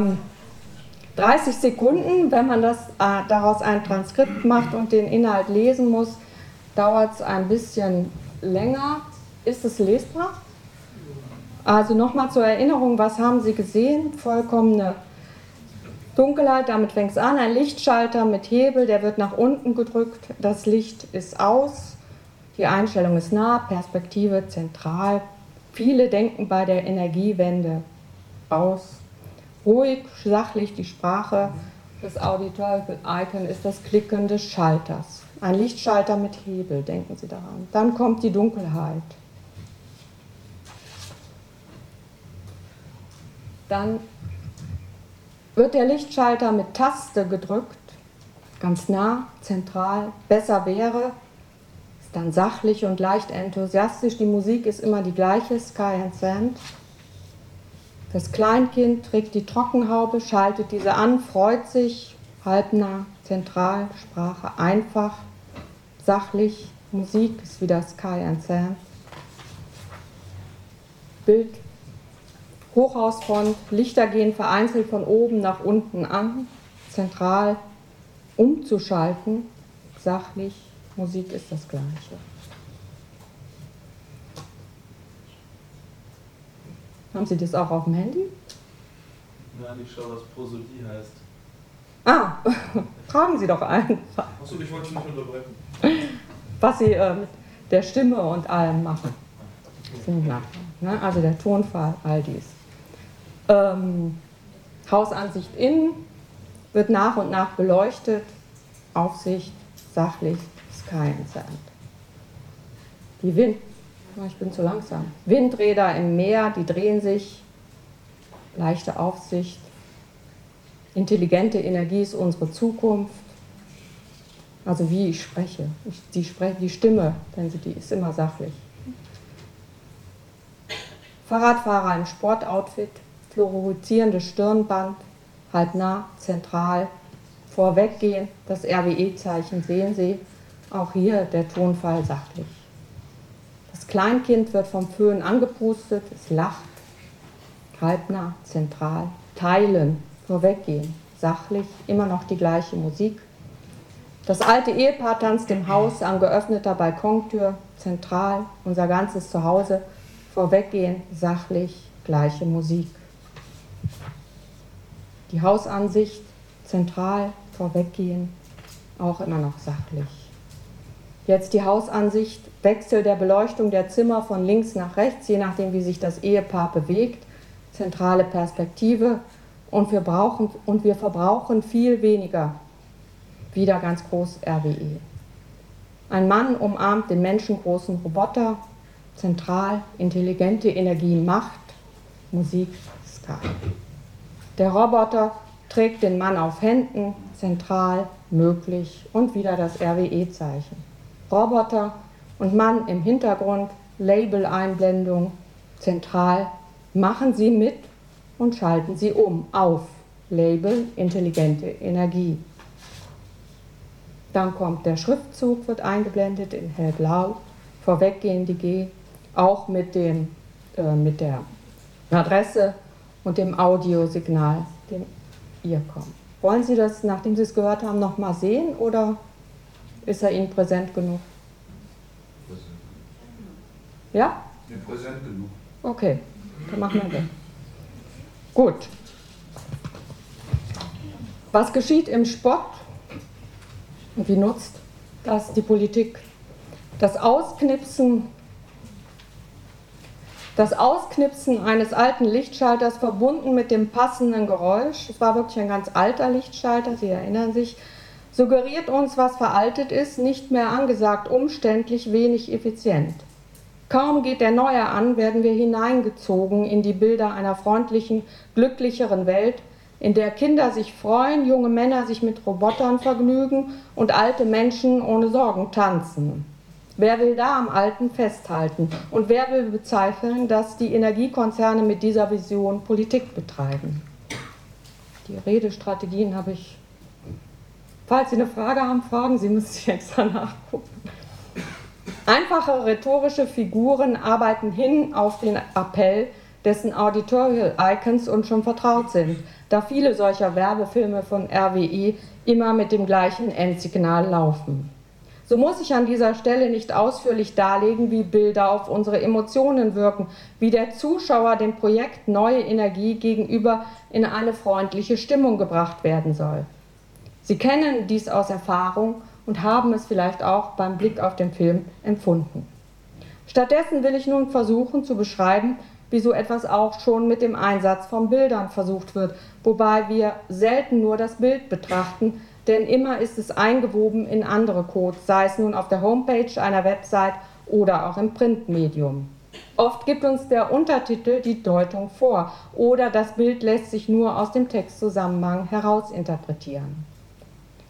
30 Sekunden, wenn man daraus ein Transkript macht und den Inhalt lesen muss, dauert es ein bisschen länger. Ist es lesbar? Also nochmal zur Erinnerung, was haben Sie gesehen? Vollkommene Dunkelheit, damit fängt es an. Ein Lichtschalter mit Hebel, der wird nach unten gedrückt. Das Licht ist aus. Die Einstellung ist nah, Perspektive zentral. Viele denken bei der Energiewende aus. Ruhig, sachlich die Sprache. Das Auditorial-Icon ist das Klicken des Schalters. Ein Lichtschalter mit Hebel, denken Sie daran. Dann kommt die Dunkelheit. Dann wird der Lichtschalter mit Taste gedrückt. ganz nah, zentral, besser wäre, ist dann sachlich und leicht enthusiastisch. Die Musik ist immer die gleiche, Sky and Sand. Das Kleinkind trägt die Trockenhaube, schaltet diese an, freut sich, halbnah, zentral, Sprache einfach, sachlich, Musik ist wieder Sky and Sand. Bild, Hochhausfront, Lichter gehen vereinzelt von oben nach unten an, zentral, umzuschalten, sachlich, Musik ist das Gleiche. Haben Sie das auch auf dem Handy? Nein, ich schaue, was Prosodie heißt. Ah, fragen Sie doch einfach. Achso, ich wollte Sie nicht unterbrechen. Was Sie mit der Stimme und allem machen. Ne? Also der Tonfall, all dies. Hausansicht innen wird nach und nach beleuchtet. Aufsicht, sachlich, Sky and Sand. Ich bin zu langsam. Windräder im Meer, die drehen sich. Leichte Aufsicht. Intelligente Energie ist unsere Zukunft. Also wie ich spreche. Die Stimme, denn die ist immer sachlich. Fahrradfahrer im Sportoutfit, fluoreszierendes Stirnband, halbnah, zentral, vorweggehen, das RWE-Zeichen sehen Sie. Auch hier der Tonfall sachlich. Das Kleinkind wird vom Föhn angepustet, es lacht, halbnah, zentral, teilen, vorweggehen, sachlich, immer noch die gleiche Musik. Das alte Ehepaar tanzt im Haus an geöffneter Balkontür, zentral, unser ganzes Zuhause, vorweggehen, sachlich, gleiche Musik. Die Hausansicht, zentral, vorweggehen, auch immer noch sachlich. Jetzt die Hausansicht, Wechsel der Beleuchtung der Zimmer von links nach rechts, je nachdem wie sich das Ehepaar bewegt, zentrale Perspektive und wir verbrauchen viel weniger. Wieder ganz groß RWE. Ein Mann umarmt den menschengroßen Roboter, zentral, intelligente Energie, Macht, Musik, Sky. Der Roboter trägt den Mann auf Händen, zentral, möglich und wieder das RWE-Zeichen. Roboter und Mann im Hintergrund, Label-Einblendung, zentral, machen Sie mit und schalten Sie um, auf, Label, intelligente Energie. Dann kommt der Schriftzug, wird eingeblendet in hellblau, vorweggehende G, auch mit der Adresse und dem Audiosignal, dem ihr kommt. Wollen Sie das, nachdem Sie es gehört haben, nochmal sehen oder ist er Ihnen präsent genug? Präsent. Ja? Ja, präsent genug. Okay, dann machen wir das. Gut. Was geschieht im Sport und wie nutzt das die Politik? Das Ausknipsen eines alten Lichtschalters verbunden mit dem passenden Geräusch, es war wirklich ein ganz alter Lichtschalter, Sie erinnern sich, suggeriert uns, was veraltet ist, nicht mehr angesagt, umständlich, wenig effizient. Kaum geht der Neue an, werden wir hineingezogen in die Bilder einer freundlichen, glücklicheren Welt, in der Kinder sich freuen, junge Männer sich mit Robotern vergnügen und alte Menschen ohne Sorgen tanzen. Wer will da am Alten festhalten? Und wer will bezweifeln, dass die Energiekonzerne mit dieser Vision Politik betreiben? Die Redestrategien habe ich. Falls Sie eine Frage haben, fragen Sie, müssen Sie extra nachgucken. Einfache rhetorische Figuren arbeiten hin auf den Appell, dessen Auditorial Icons uns schon vertraut sind, da viele solcher Werbefilme von RWE immer mit dem gleichen Endsignal laufen. So muss ich an dieser Stelle nicht ausführlich darlegen, wie Bilder auf unsere Emotionen wirken, wie der Zuschauer dem Projekt Neue Energie gegenüber in eine freundliche Stimmung gebracht werden soll. Sie kennen dies aus Erfahrung und haben es vielleicht auch beim Blick auf den Film empfunden. Stattdessen will ich nun versuchen zu beschreiben, wie so etwas auch schon mit dem Einsatz von Bildern versucht wird, wobei wir selten nur das Bild betrachten, denn immer ist es eingewoben in andere Codes, sei es nun auf der Homepage einer Website oder auch im Printmedium. Oft gibt uns der Untertitel die Deutung vor oder das Bild lässt sich nur aus dem Textzusammenhang herausinterpretieren.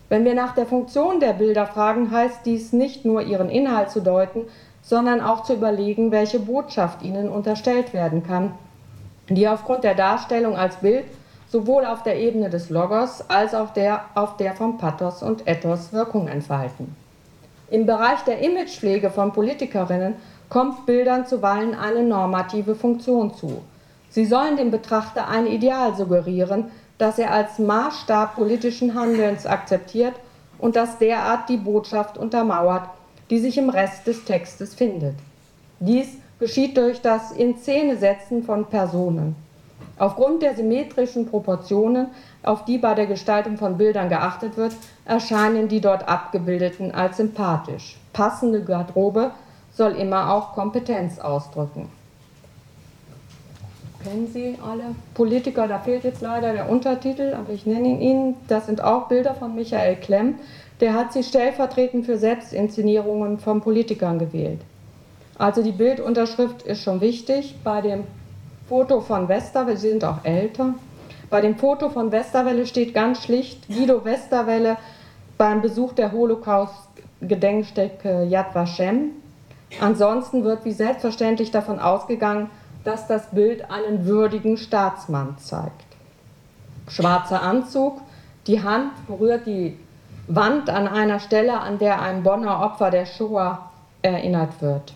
Wenn wir nach der Funktion der Bilder fragen, heißt dies nicht nur ihren Inhalt zu deuten, sondern auch zu überlegen, welche Botschaft ihnen unterstellt werden kann, die aufgrund der Darstellung als Bild sowohl auf der Ebene des Logos als auch auf der von Pathos und Ethos Wirkung entfalten. Im Bereich der Imagepflege von Politikerinnen kommt Bildern zuweilen eine normative Funktion zu. Sie sollen dem Betrachter ein Ideal suggerieren, das er als Maßstab politischen Handelns akzeptiert und das derart die Botschaft untermauert, die sich im Rest des Textes findet. Dies geschieht durch das In-Szene-Setzen von Personen. Aufgrund der symmetrischen Proportionen, auf die bei der Gestaltung von Bildern geachtet wird, erscheinen die dort Abgebildeten als sympathisch. Passende Garderobe soll immer auch Kompetenz ausdrücken. Kennen Sie alle Politiker? Da fehlt jetzt leider der Untertitel, aber ich nenne ihn Ihnen. Das sind auch Bilder von Michael Klemm. Der hat sie stellvertretend für Selbstinszenierungen von Politikern gewählt. Also die Bildunterschrift ist schon wichtig. Bei dem Foto von Westerwelle, Sie sind auch älter, bei dem Foto von Westerwelle steht ganz schlicht Guido Westerwelle beim Besuch der Holocaust-Gedenkstätte Yad Vashem. Ansonsten wird wie selbstverständlich davon ausgegangen, dass das Bild einen würdigen Staatsmann zeigt. Schwarzer Anzug, die Hand berührt die Wand an einer Stelle, an der ein Bonner Opfer der Shoah erinnert wird.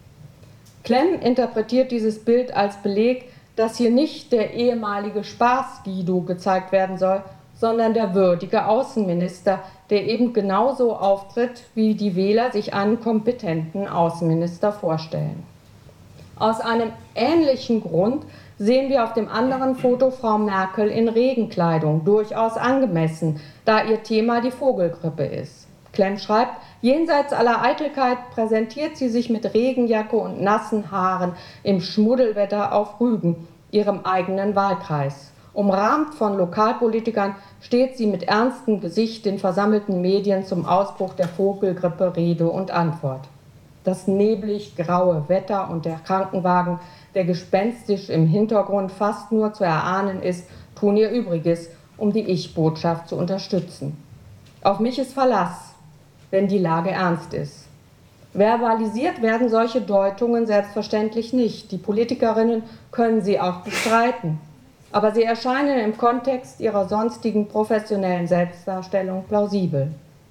Klemm interpretiert dieses Bild als Beleg, dass hier nicht der ehemalige Spaß-Guido gezeigt werden soll, sondern der würdige Außenminister, der eben genauso auftritt, wie die Wähler sich einen kompetenten Außenminister vorstellen. Aus einem ähnlichen Grund sehen wir auf dem anderen Foto Frau Merkel in Regenkleidung, durchaus angemessen, da ihr Thema die Vogelgrippe ist. Klemm schreibt, jenseits aller Eitelkeit präsentiert sie sich mit Regenjacke und nassen Haaren im Schmuddelwetter auf Rügen, ihrem eigenen Wahlkreis. Umrahmt von Lokalpolitikern steht sie mit ernstem Gesicht den versammelten Medien zum Ausbruch der Vogelgrippe Rede und Antwort. Das neblig-graue Wetter und der Krankenwagen, der gespenstisch im Hintergrund fast nur zu erahnen ist, tun ihr Übriges, um die Ich-Botschaft zu unterstützen. Auf mich ist Verlass, wenn die Lage ernst ist. Verbalisiert werden solche Deutungen selbstverständlich nicht. Die Politikerinnen können sie auch bestreiten. Aber sie erscheinen im Kontext ihrer sonstigen professionellen Selbstdarstellung plausibel.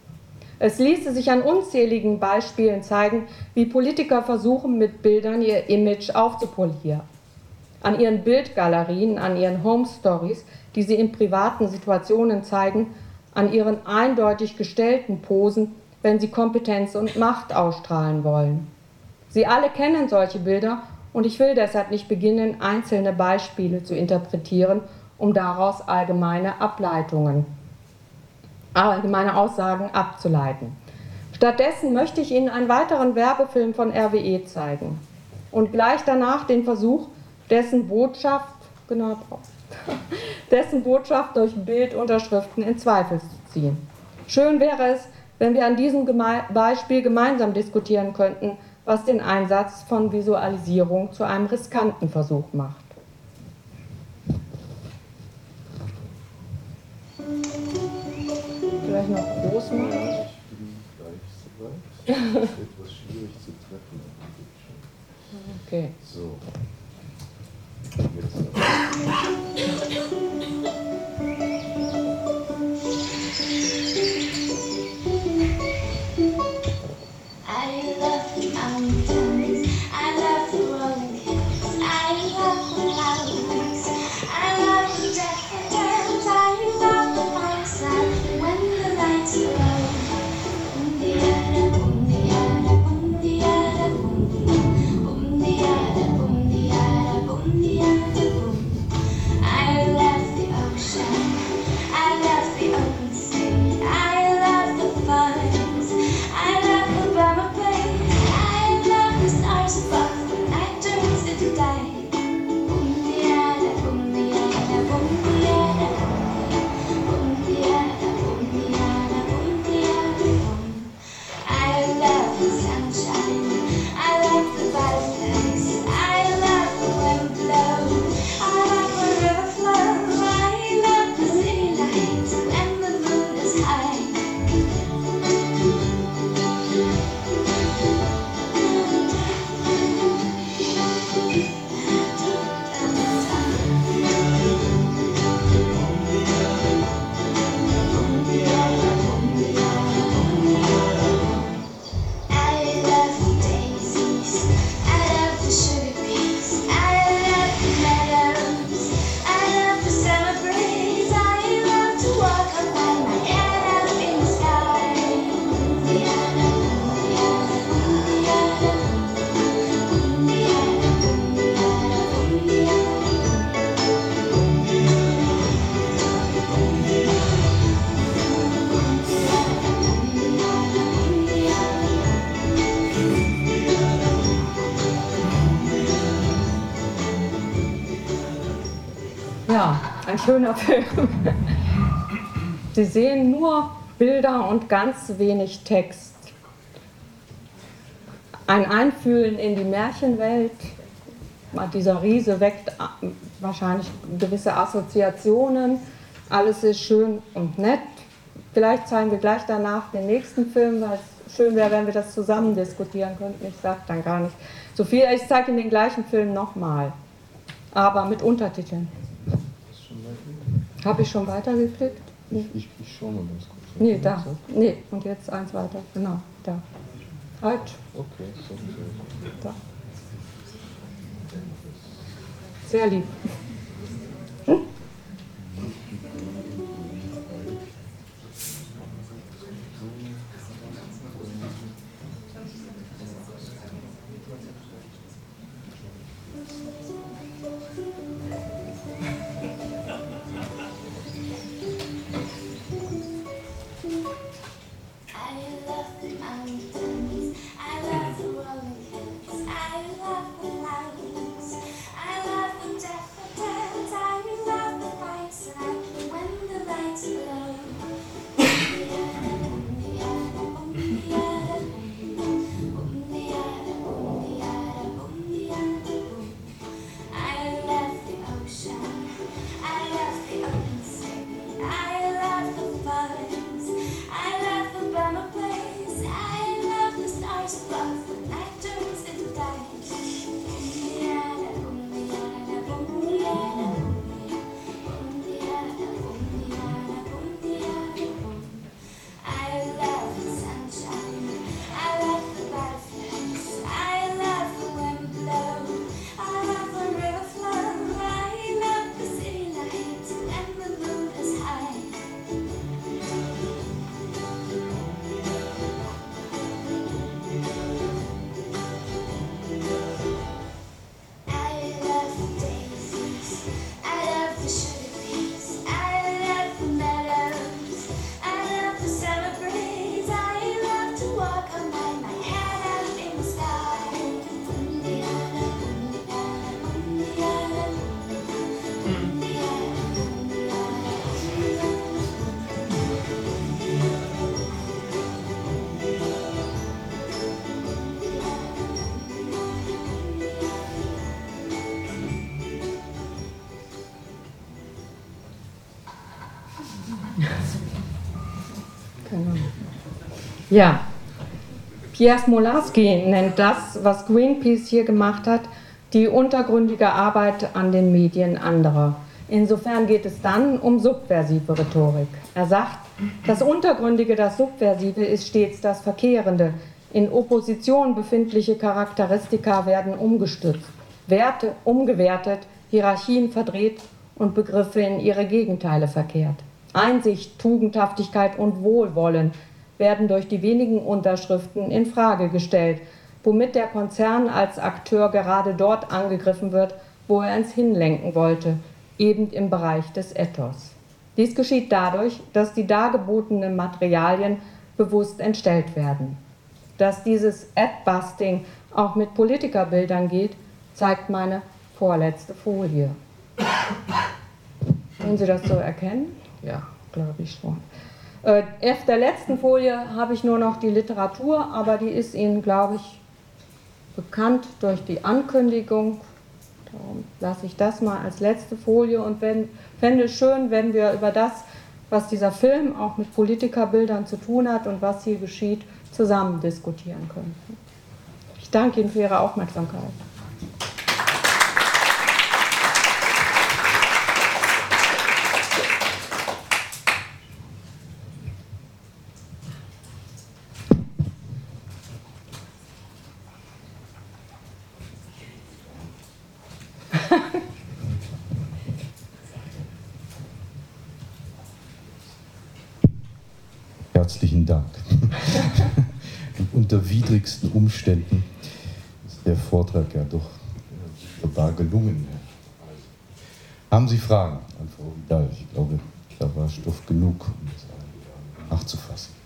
Es ließe sich an unzähligen Beispielen zeigen, wie Politiker versuchen, mit Bildern ihr Image aufzupolieren. An ihren Bildgalerien, an ihren Home Stories, die sie in privaten Situationen zeigen, an ihren eindeutig gestellten Posen, wenn sie Kompetenz und Macht ausstrahlen wollen. Sie alle kennen solche Bilder und ich will deshalb nicht beginnen, einzelne Beispiele zu interpretieren, um daraus allgemeine Aussagen abzuleiten. Stattdessen möchte ich Ihnen einen weiteren Werbefilm von RWE zeigen und gleich danach den Versuch, dessen Botschaft durch Bildunterschriften in Zweifel zu ziehen. Schön wäre es, wenn wir an diesem Beispiel gemeinsam diskutieren könnten, was den Einsatz von Visualisierung zu einem riskanten Versuch macht. Vielleicht noch groß machen. Ich bin gleich soweit. Das ist etwas schwierig zu treffen. Okay. So. I love mountains, I love the rolling hills, I love the clouds, I love the daffodils, I love the fireside when the lights are low. Boom-de-yada, boom-de-yada, boom-de-yada, boom. Boom-de-yada, boom-de-yada, boom-de-yada, boom. I left Ja, ein schöner Film. Sie sehen nur Bilder und ganz wenig Text. Ein Einfühlen in die Märchenwelt. Dieser Riese weckt wahrscheinlich gewisse Assoziationen. Alles ist schön und nett. Vielleicht zeigen wir gleich danach den nächsten Film, weil es schön wäre, wenn wir das zusammen diskutieren könnten. Ich sage dann gar nicht so viel. Ich zeige Ihnen den gleichen Film nochmal, aber mit Untertiteln. Habe ich schon weitergeklickt? Ich schaue mal ganz kurz. Nee, da. Nee, und jetzt eins weiter. Genau, da. Halt. Okay, so. Da. Sehr lieb. Ja, Pierre Smolarski nennt das, was Greenpeace hier gemacht hat, die untergründige Arbeit an den Medien anderer. Insofern geht es dann um subversive Rhetorik. Er sagt, das Untergründige, das Subversive ist stets das Verkehrende. In Opposition befindliche Charakteristika werden umgestützt, Werte umgewertet, Hierarchien verdreht und Begriffe in ihre Gegenteile verkehrt. Einsicht, Tugendhaftigkeit und Wohlwollen werden durch die wenigen Unterschriften in Frage gestellt, womit der Konzern als Akteur gerade dort angegriffen wird, wo er es hinlenken wollte, eben im Bereich des Ethos. Dies geschieht dadurch, dass die dargebotenen Materialien bewusst entstellt werden. Dass dieses Ad-Busting auch mit Politikerbildern geht, zeigt meine vorletzte Folie. Können Sie das so erkennen? Ja, glaube ich schon. Auf der letzten Folie habe ich nur noch die Literatur, aber die ist Ihnen, glaube ich, bekannt durch die Ankündigung. Darum lasse ich das mal als letzte Folie und fände es schön, wenn wir über das, was dieser Film auch mit Politikerbildern zu tun hat und was hier geschieht, zusammen diskutieren könnten. Ich danke Ihnen für Ihre Aufmerksamkeit. Herzlichen Dank. Unter widrigsten Umständen ist der Vortrag ja doch wunderbar gelungen. Haben Sie Fragen an Frau Vidal? Ich glaube, da war Stoff genug, um das nachzufassen.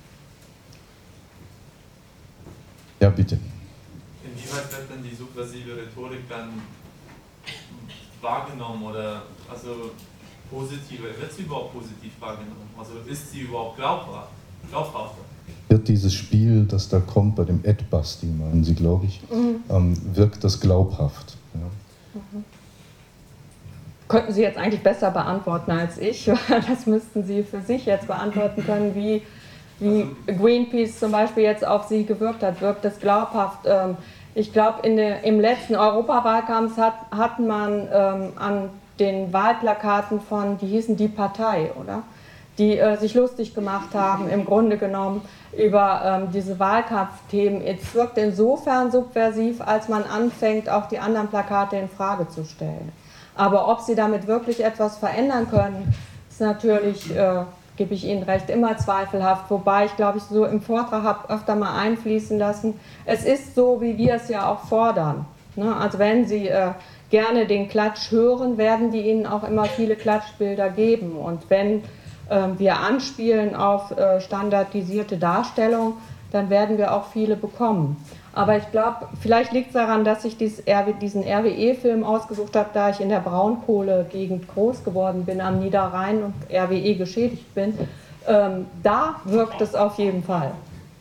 Ja, bitte. Inwieweit wird denn die subversive Rhetorik dann wahrgenommen? Oder also positive, wird sie überhaupt positiv wahrgenommen? Also ist sie überhaupt glaubhaft? Wird dieses Spiel, das da kommt bei dem Ad-Busting, meinen Sie, glaube ich, wirkt das glaubhaft? Ja. Könnten Sie jetzt eigentlich besser beantworten als ich. Das müssten Sie für sich jetzt beantworten können, wie Greenpeace zum Beispiel jetzt auf Sie gewirkt hat. Wirkt das glaubhaft? Ich glaube, im letzten Europawahlkampf hat man an den Wahlplakaten die hießen Die Partei, oder? Die sich lustig gemacht haben, im Grunde genommen, über diese Wahlkampfthemen. Es wirkt insofern subversiv, als man anfängt, auch die anderen Plakate in Frage zu stellen. Aber ob sie damit wirklich etwas verändern können, ist natürlich, gebe ich Ihnen recht, immer zweifelhaft. Wobei ich, glaube ich, so im Vortrag habe öfter mal einfließen lassen, es ist so, wie wir es ja auch fordern. Ne? Also wenn Sie gerne den Klatsch hören, werden die Ihnen auch immer viele Klatschbilder geben. Und wenn wir anspielen auf standardisierte Darstellung, dann werden wir auch viele bekommen. Aber ich glaube, vielleicht liegt es daran, dass ich diesen RWE-Film ausgesucht habe, da ich in der Braunkohlegegend groß geworden bin, am Niederrhein und RWE geschädigt bin. Da wirkt es auf jeden Fall.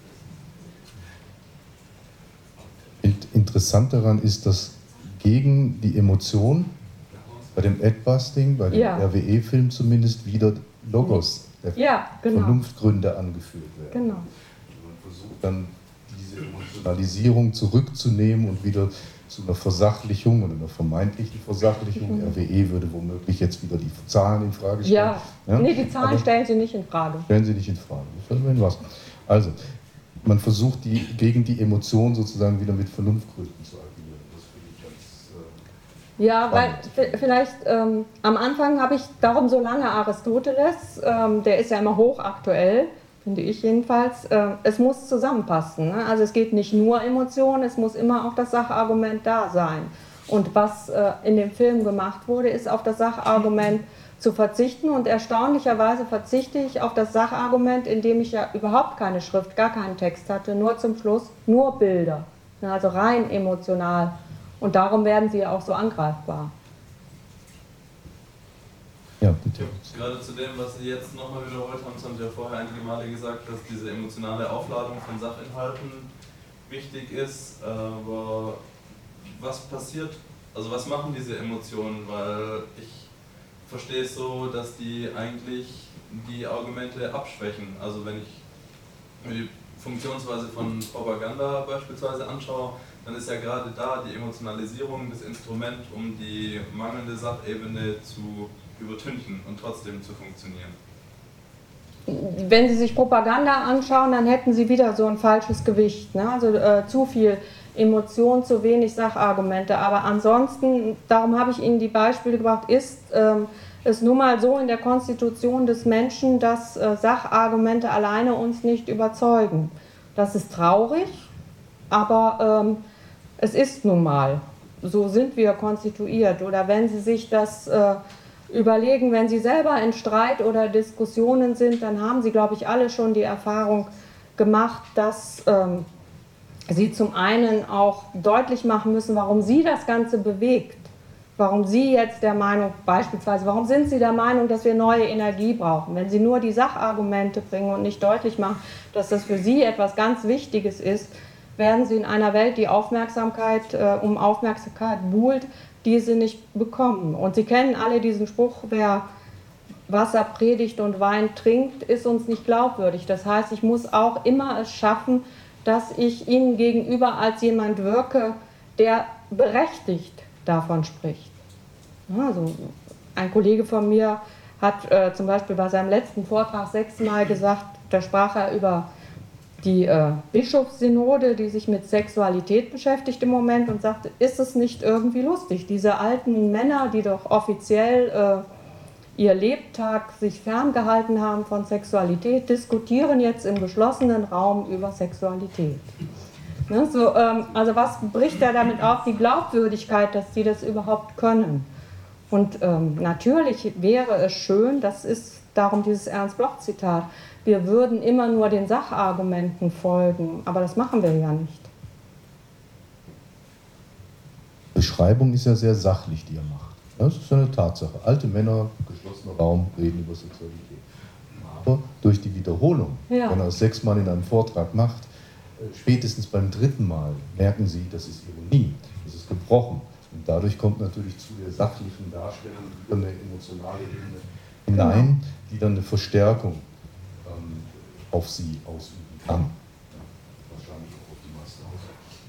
Interessant daran ist, dass gegen die Emotion bei dem Ad-Busting, bei dem RWE-Film zumindest wieder Logos der Vernunftgründe angeführt werden. Genau. Man versucht dann diese Emotionalisierung zurückzunehmen und wieder zu einer Versachlichung oder einer vermeintlichen Versachlichung. RWE würde womöglich jetzt wieder die Zahlen in Frage stellen. Ja. Nee, die Zahlen stellen Sie nicht in Frage. Stellen Sie nicht in Frage. Das ist was. Also, man versucht gegen die Emotion sozusagen wieder mit Vernunftgründen zu agieren. Das finde ich ganz ja, weil vielleicht am Anfang habe ich darum so lange Aristoteles, der ist ja immer hochaktuell, finde ich jedenfalls, es muss zusammenpassen. Ne? Also es geht nicht nur Emotionen, es muss immer auch das Sachargument da sein. Und was in dem Film gemacht wurde, ist auf das Sachargument zu verzichten, und erstaunlicherweise verzichte ich auf das Sachargument, indem ich ja überhaupt keine Schrift, gar keinen Text hatte, nur zum Schluss nur Bilder, also rein emotional, und darum werden sie ja auch so angreifbar. Ja, bitte. Gerade zu dem, was Sie jetzt nochmal wiederholt haben, das haben Sie ja vorher einige Male gesagt, dass diese emotionale Aufladung von Sachinhalten wichtig ist, aber was passiert, also was machen diese Emotionen, weil ich verstehe es so, dass die eigentlich die Argumente abschwächen. Also wenn ich mir die Funktionsweise von Propaganda beispielsweise anschaue, dann ist ja gerade da die Emotionalisierung das Instrument, um die mangelnde Sachebene zu übertünchen und trotzdem zu funktionieren. Wenn Sie sich Propaganda anschauen, dann hätten Sie wieder so ein falsches Gewicht. Ne? Also zu viel Emotion, zu wenig Sachargumente. Aber ansonsten, darum habe ich Ihnen die Beispiele gebracht, ist es nun mal so in der Konstitution des Menschen, dass Sachargumente alleine uns nicht überzeugen. Das ist traurig, aber es ist nun mal. So sind wir konstituiert. Oder wenn Sie sich das überlegen, wenn Sie selber in Streit oder Diskussionen sind, dann haben Sie, glaube ich, alle schon die Erfahrung gemacht, dass Sie zum einen auch deutlich machen müssen, warum Sie das Ganze bewegt. Warum Sie jetzt der Meinung, beispielsweise, warum sind Sie der Meinung, dass wir neue Energie brauchen? Wenn Sie nur die Sachargumente bringen und nicht deutlich machen, dass das für Sie etwas ganz Wichtiges ist, werden Sie in einer Welt, die um Aufmerksamkeit buhlt, diese nicht bekommen. Und Sie kennen alle diesen Spruch, wer Wasser predigt und Wein trinkt, ist uns nicht glaubwürdig. Das heißt, ich muss auch immer es schaffen, dass ich Ihnen gegenüber als jemand wirke, der berechtigt davon spricht. Also ein Kollege von mir hat zum Beispiel bei seinem letzten Vortrag 6-mal gesagt, da sprach er über die Bischofssynode, die sich mit Sexualität beschäftigt im Moment, und sagte, ist es nicht irgendwie lustig, diese alten Männer, die doch offiziell ihr Lebtag sich ferngehalten haben von Sexualität, diskutieren jetzt im geschlossenen Raum über Sexualität. Ne, so, also was bricht er damit auf? Die Glaubwürdigkeit, dass sie das überhaupt können. Und natürlich wäre es schön, das ist darum dieses Ernst-Bloch-Zitat, wir würden immer nur den Sachargumenten folgen, aber das machen wir ja nicht. Beschreibung ist ja sehr sachlich, die er macht. Das ist eine Tatsache. Alte Männer, geschlossener Raum, reden über Sexualität. Aber durch die Wiederholung, Ja. wenn er es 6 Mal in einem Vortrag macht, spätestens beim 3. Mal merken sie, das ist Ironie, das ist gebrochen. Und dadurch kommt natürlich zu der sachlichen Darstellung wieder eine emotionale Ebene hinein, die dann eine Verstärkung auf sie ausüben kann. Wahrscheinlich auch auf die meisten ausüben.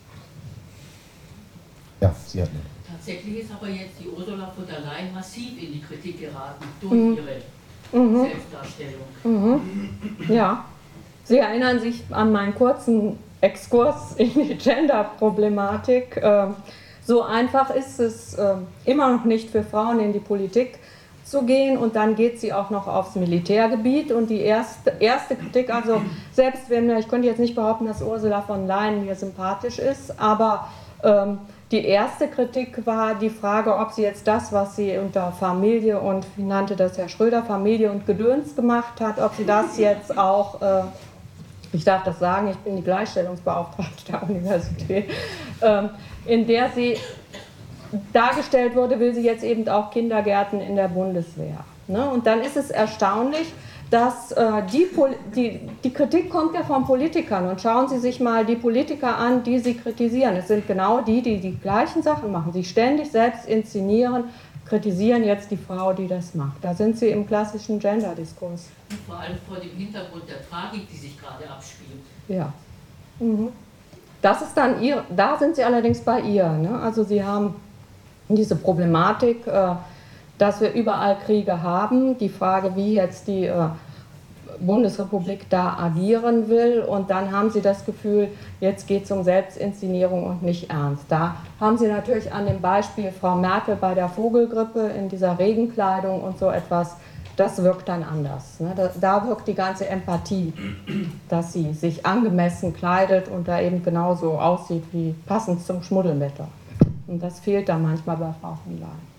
Ja, Sie hatten. Tatsächlich ist aber jetzt die Ursula von der Leyen massiv in die Kritik geraten durch ihre Selbstdarstellung. Ja, Sie erinnern sich an meinen kurzen Exkurs in die Gender-Problematik. So einfach ist es immer noch nicht für Frauen in die Politik zu gehen, und dann geht sie auch noch aufs Militärgebiet, und die erste Kritik, also selbst wenn ich könnte jetzt nicht behaupten, dass Ursula von der Leyen mir sympathisch ist, aber die erste Kritik war die Frage, ob sie jetzt das, was sie unter Familie und, wie nannte das Herr Schröder, Familie und Gedöns gemacht hat, ob sie das jetzt auch, ich darf das sagen, ich bin die Gleichstellungsbeauftragte der Universität, in der sie dargestellt wurde, will sie jetzt eben auch Kindergärten in der Bundeswehr. Ne? Und dann ist es erstaunlich, dass die Kritik kommt ja von Politikern, und schauen Sie sich mal die Politiker an, die Sie kritisieren. Es sind genau die gleichen Sachen machen, sich ständig selbst inszenieren, kritisieren jetzt die Frau, die das macht. Da sind Sie im klassischen Gender-Diskurs. Und vor allem vor dem Hintergrund der Tragik, die sich gerade abspielt. Ja. Das ist dann da sind Sie allerdings bei ihr. Ne? Also Sie haben diese Problematik, dass wir überall Kriege haben, die Frage, wie jetzt die Bundesrepublik da agieren will, und dann haben Sie das Gefühl, jetzt geht es um Selbstinszenierung und nicht ernst. Da haben Sie natürlich an dem Beispiel Frau Merkel bei der Vogelgrippe in dieser Regenkleidung und so etwas, das wirkt dann anders. Ne? Da wirkt die ganze Empathie, dass sie sich angemessen kleidet und da eben genauso aussieht wie passend zum Schmuddelwetter. Und das fehlt da manchmal bei Frau von Leyen.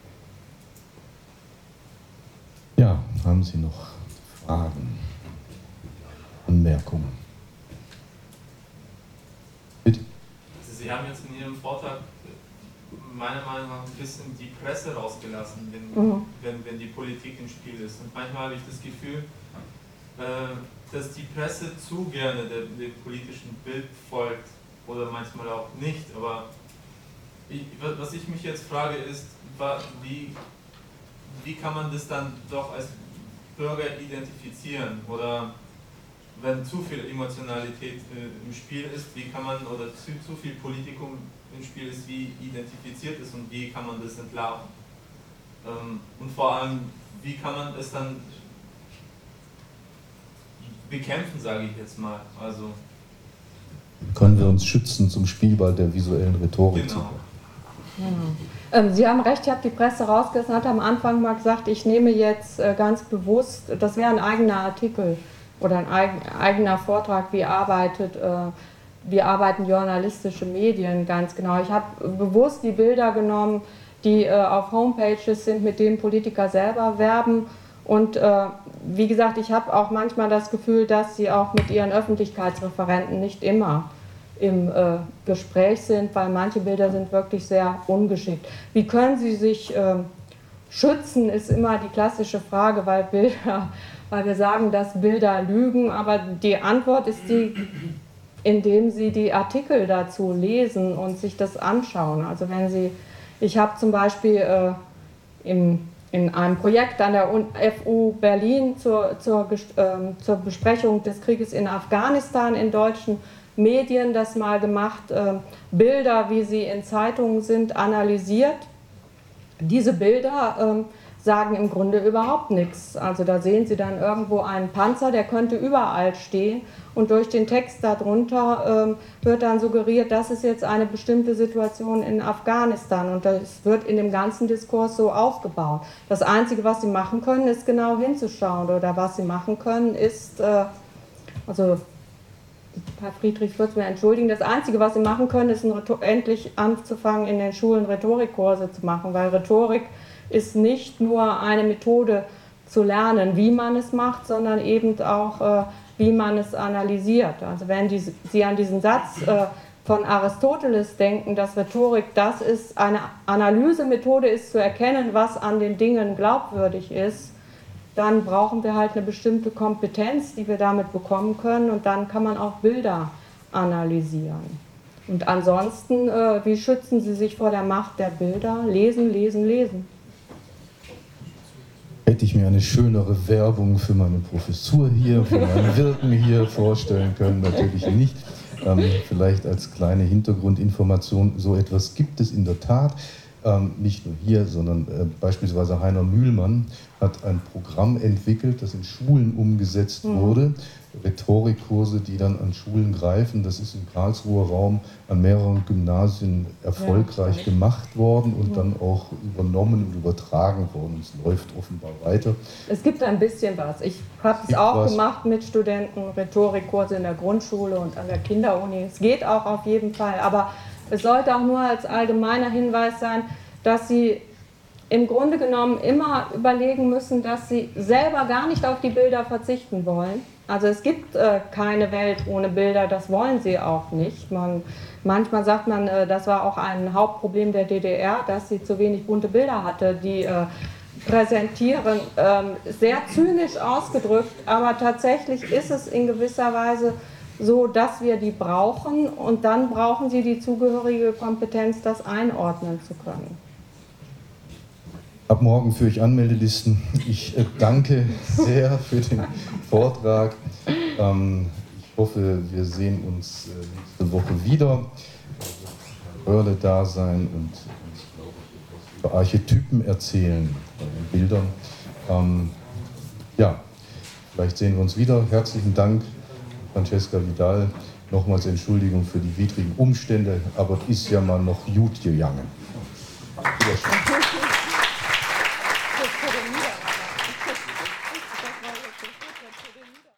Ja, haben Sie noch Fragen, Anmerkungen? Bitte. Also Sie haben jetzt in Ihrem Vortrag meiner Meinung nach ein bisschen die Presse rausgelassen, wenn die Politik im Spiel ist. Und manchmal habe ich das Gefühl, dass die Presse zu gerne dem politischen Bild folgt, oder manchmal auch nicht. Aber was ich mich jetzt frage ist, wie kann man das dann doch als Bürger identifizieren, oder wenn zu viel Emotionalität im Spiel ist, wie kann man, oder zu viel Politikum im Spiel ist, wie identifiziert ist und wie kann man das entlarven? Und vor allem, wie kann man es dann bekämpfen, sage ich jetzt mal. Also können wir uns schützen zum Spielball der visuellen Rhetorik? Genau. Sie haben recht, ich habe die Presse rausgelassen, hat am Anfang mal gesagt, ich nehme jetzt ganz bewusst, das wäre ein eigener Artikel oder ein eigener Vortrag, wie arbeiten journalistische Medien ganz genau. Ich habe bewusst die Bilder genommen, die auf Homepages sind, mit denen Politiker selber werben, und wie gesagt, ich habe auch manchmal das Gefühl, dass sie auch mit ihren Öffentlichkeitsreferenten nicht immer im Gespräch sind, weil manche Bilder sind wirklich sehr ungeschickt. Wie können Sie sich schützen, ist immer die klassische Frage, weil wir sagen, dass Bilder lügen, aber die Antwort ist indem Sie die Artikel dazu lesen und sich das anschauen. Also ich habe zum Beispiel in einem Projekt an der FU Berlin zur Besprechung des Krieges in Afghanistan in deutschen Medien das mal gemacht, Bilder, wie sie in Zeitungen sind, analysiert. Diese Bilder sagen im Grunde überhaupt nichts. Also da sehen Sie dann irgendwo einen Panzer, der könnte überall stehen, und durch den Text darunter wird dann suggeriert, das ist jetzt eine bestimmte Situation in Afghanistan, und das wird in dem ganzen Diskurs so aufgebaut. Das Einzige, was Sie machen können, ist genau hinzuschauen, oder was Sie machen können, ist, also Herr Friedrich wird es mir entschuldigen, das Einzige, was Sie machen können, ist endlich anzufangen, in den Schulen Rhetorikkurse zu machen, weil Rhetorik ist nicht nur eine Methode zu lernen, wie man es macht, sondern eben auch, wie man es analysiert. Also wenn Sie an diesen Satz von Aristoteles denken, dass Rhetorik das ist, eine Analysemethode ist, zu erkennen, was an den Dingen glaubwürdig ist, dann brauchen wir halt eine bestimmte Kompetenz, die wir damit bekommen können, und dann kann man auch Bilder analysieren. Und ansonsten, wie schützen Sie sich vor der Macht der Bilder? Lesen, lesen, lesen. Hätte ich mir eine schönere Werbung für meine Professur hier, für mein Wirken hier vorstellen können, natürlich nicht. Vielleicht als kleine Hintergrundinformation, so etwas gibt es in der Tat. Nicht nur hier, sondern beispielsweise Heiner Mühlmann hat ein Programm entwickelt, das in Schulen umgesetzt wurde. Rhetorikkurse, die dann an Schulen greifen. Das ist im Karlsruher Raum an mehreren Gymnasien erfolgreich gemacht worden und dann auch übernommen und übertragen worden. Es läuft offenbar weiter. Es gibt ein bisschen was. Ich habe es auch gemacht mit Studenten, Rhetorikkurse in der Grundschule und an der Kinderuni. Es geht auch auf jeden Fall, aber es sollte auch nur als allgemeiner Hinweis sein, dass Sie im Grunde genommen immer überlegen müssen, dass Sie selber gar nicht auf die Bilder verzichten wollen. Also es gibt keine Welt ohne Bilder, das wollen Sie auch nicht. Manchmal sagt man, das war auch ein Hauptproblem der DDR, dass sie zu wenig bunte Bilder hatte, die präsentieren, sehr zynisch ausgedrückt, aber tatsächlich ist es in gewisser Weise so, dass wir die brauchen, und dann brauchen Sie die zugehörige Kompetenz, das einordnen zu können. Ab morgen führe ich Anmeldelisten. Ich danke sehr für den Vortrag. Ich hoffe, wir sehen uns nächste Woche wieder. Röhrle da sein und uns, glaube ich, über Archetypen erzählen bei den Bildern. Ja, vielleicht sehen wir uns wieder. Herzlichen Dank, Francesca Vidal. Nochmals Entschuldigung für die widrigen Umstände, aber es ist ja mal noch gut gegangen.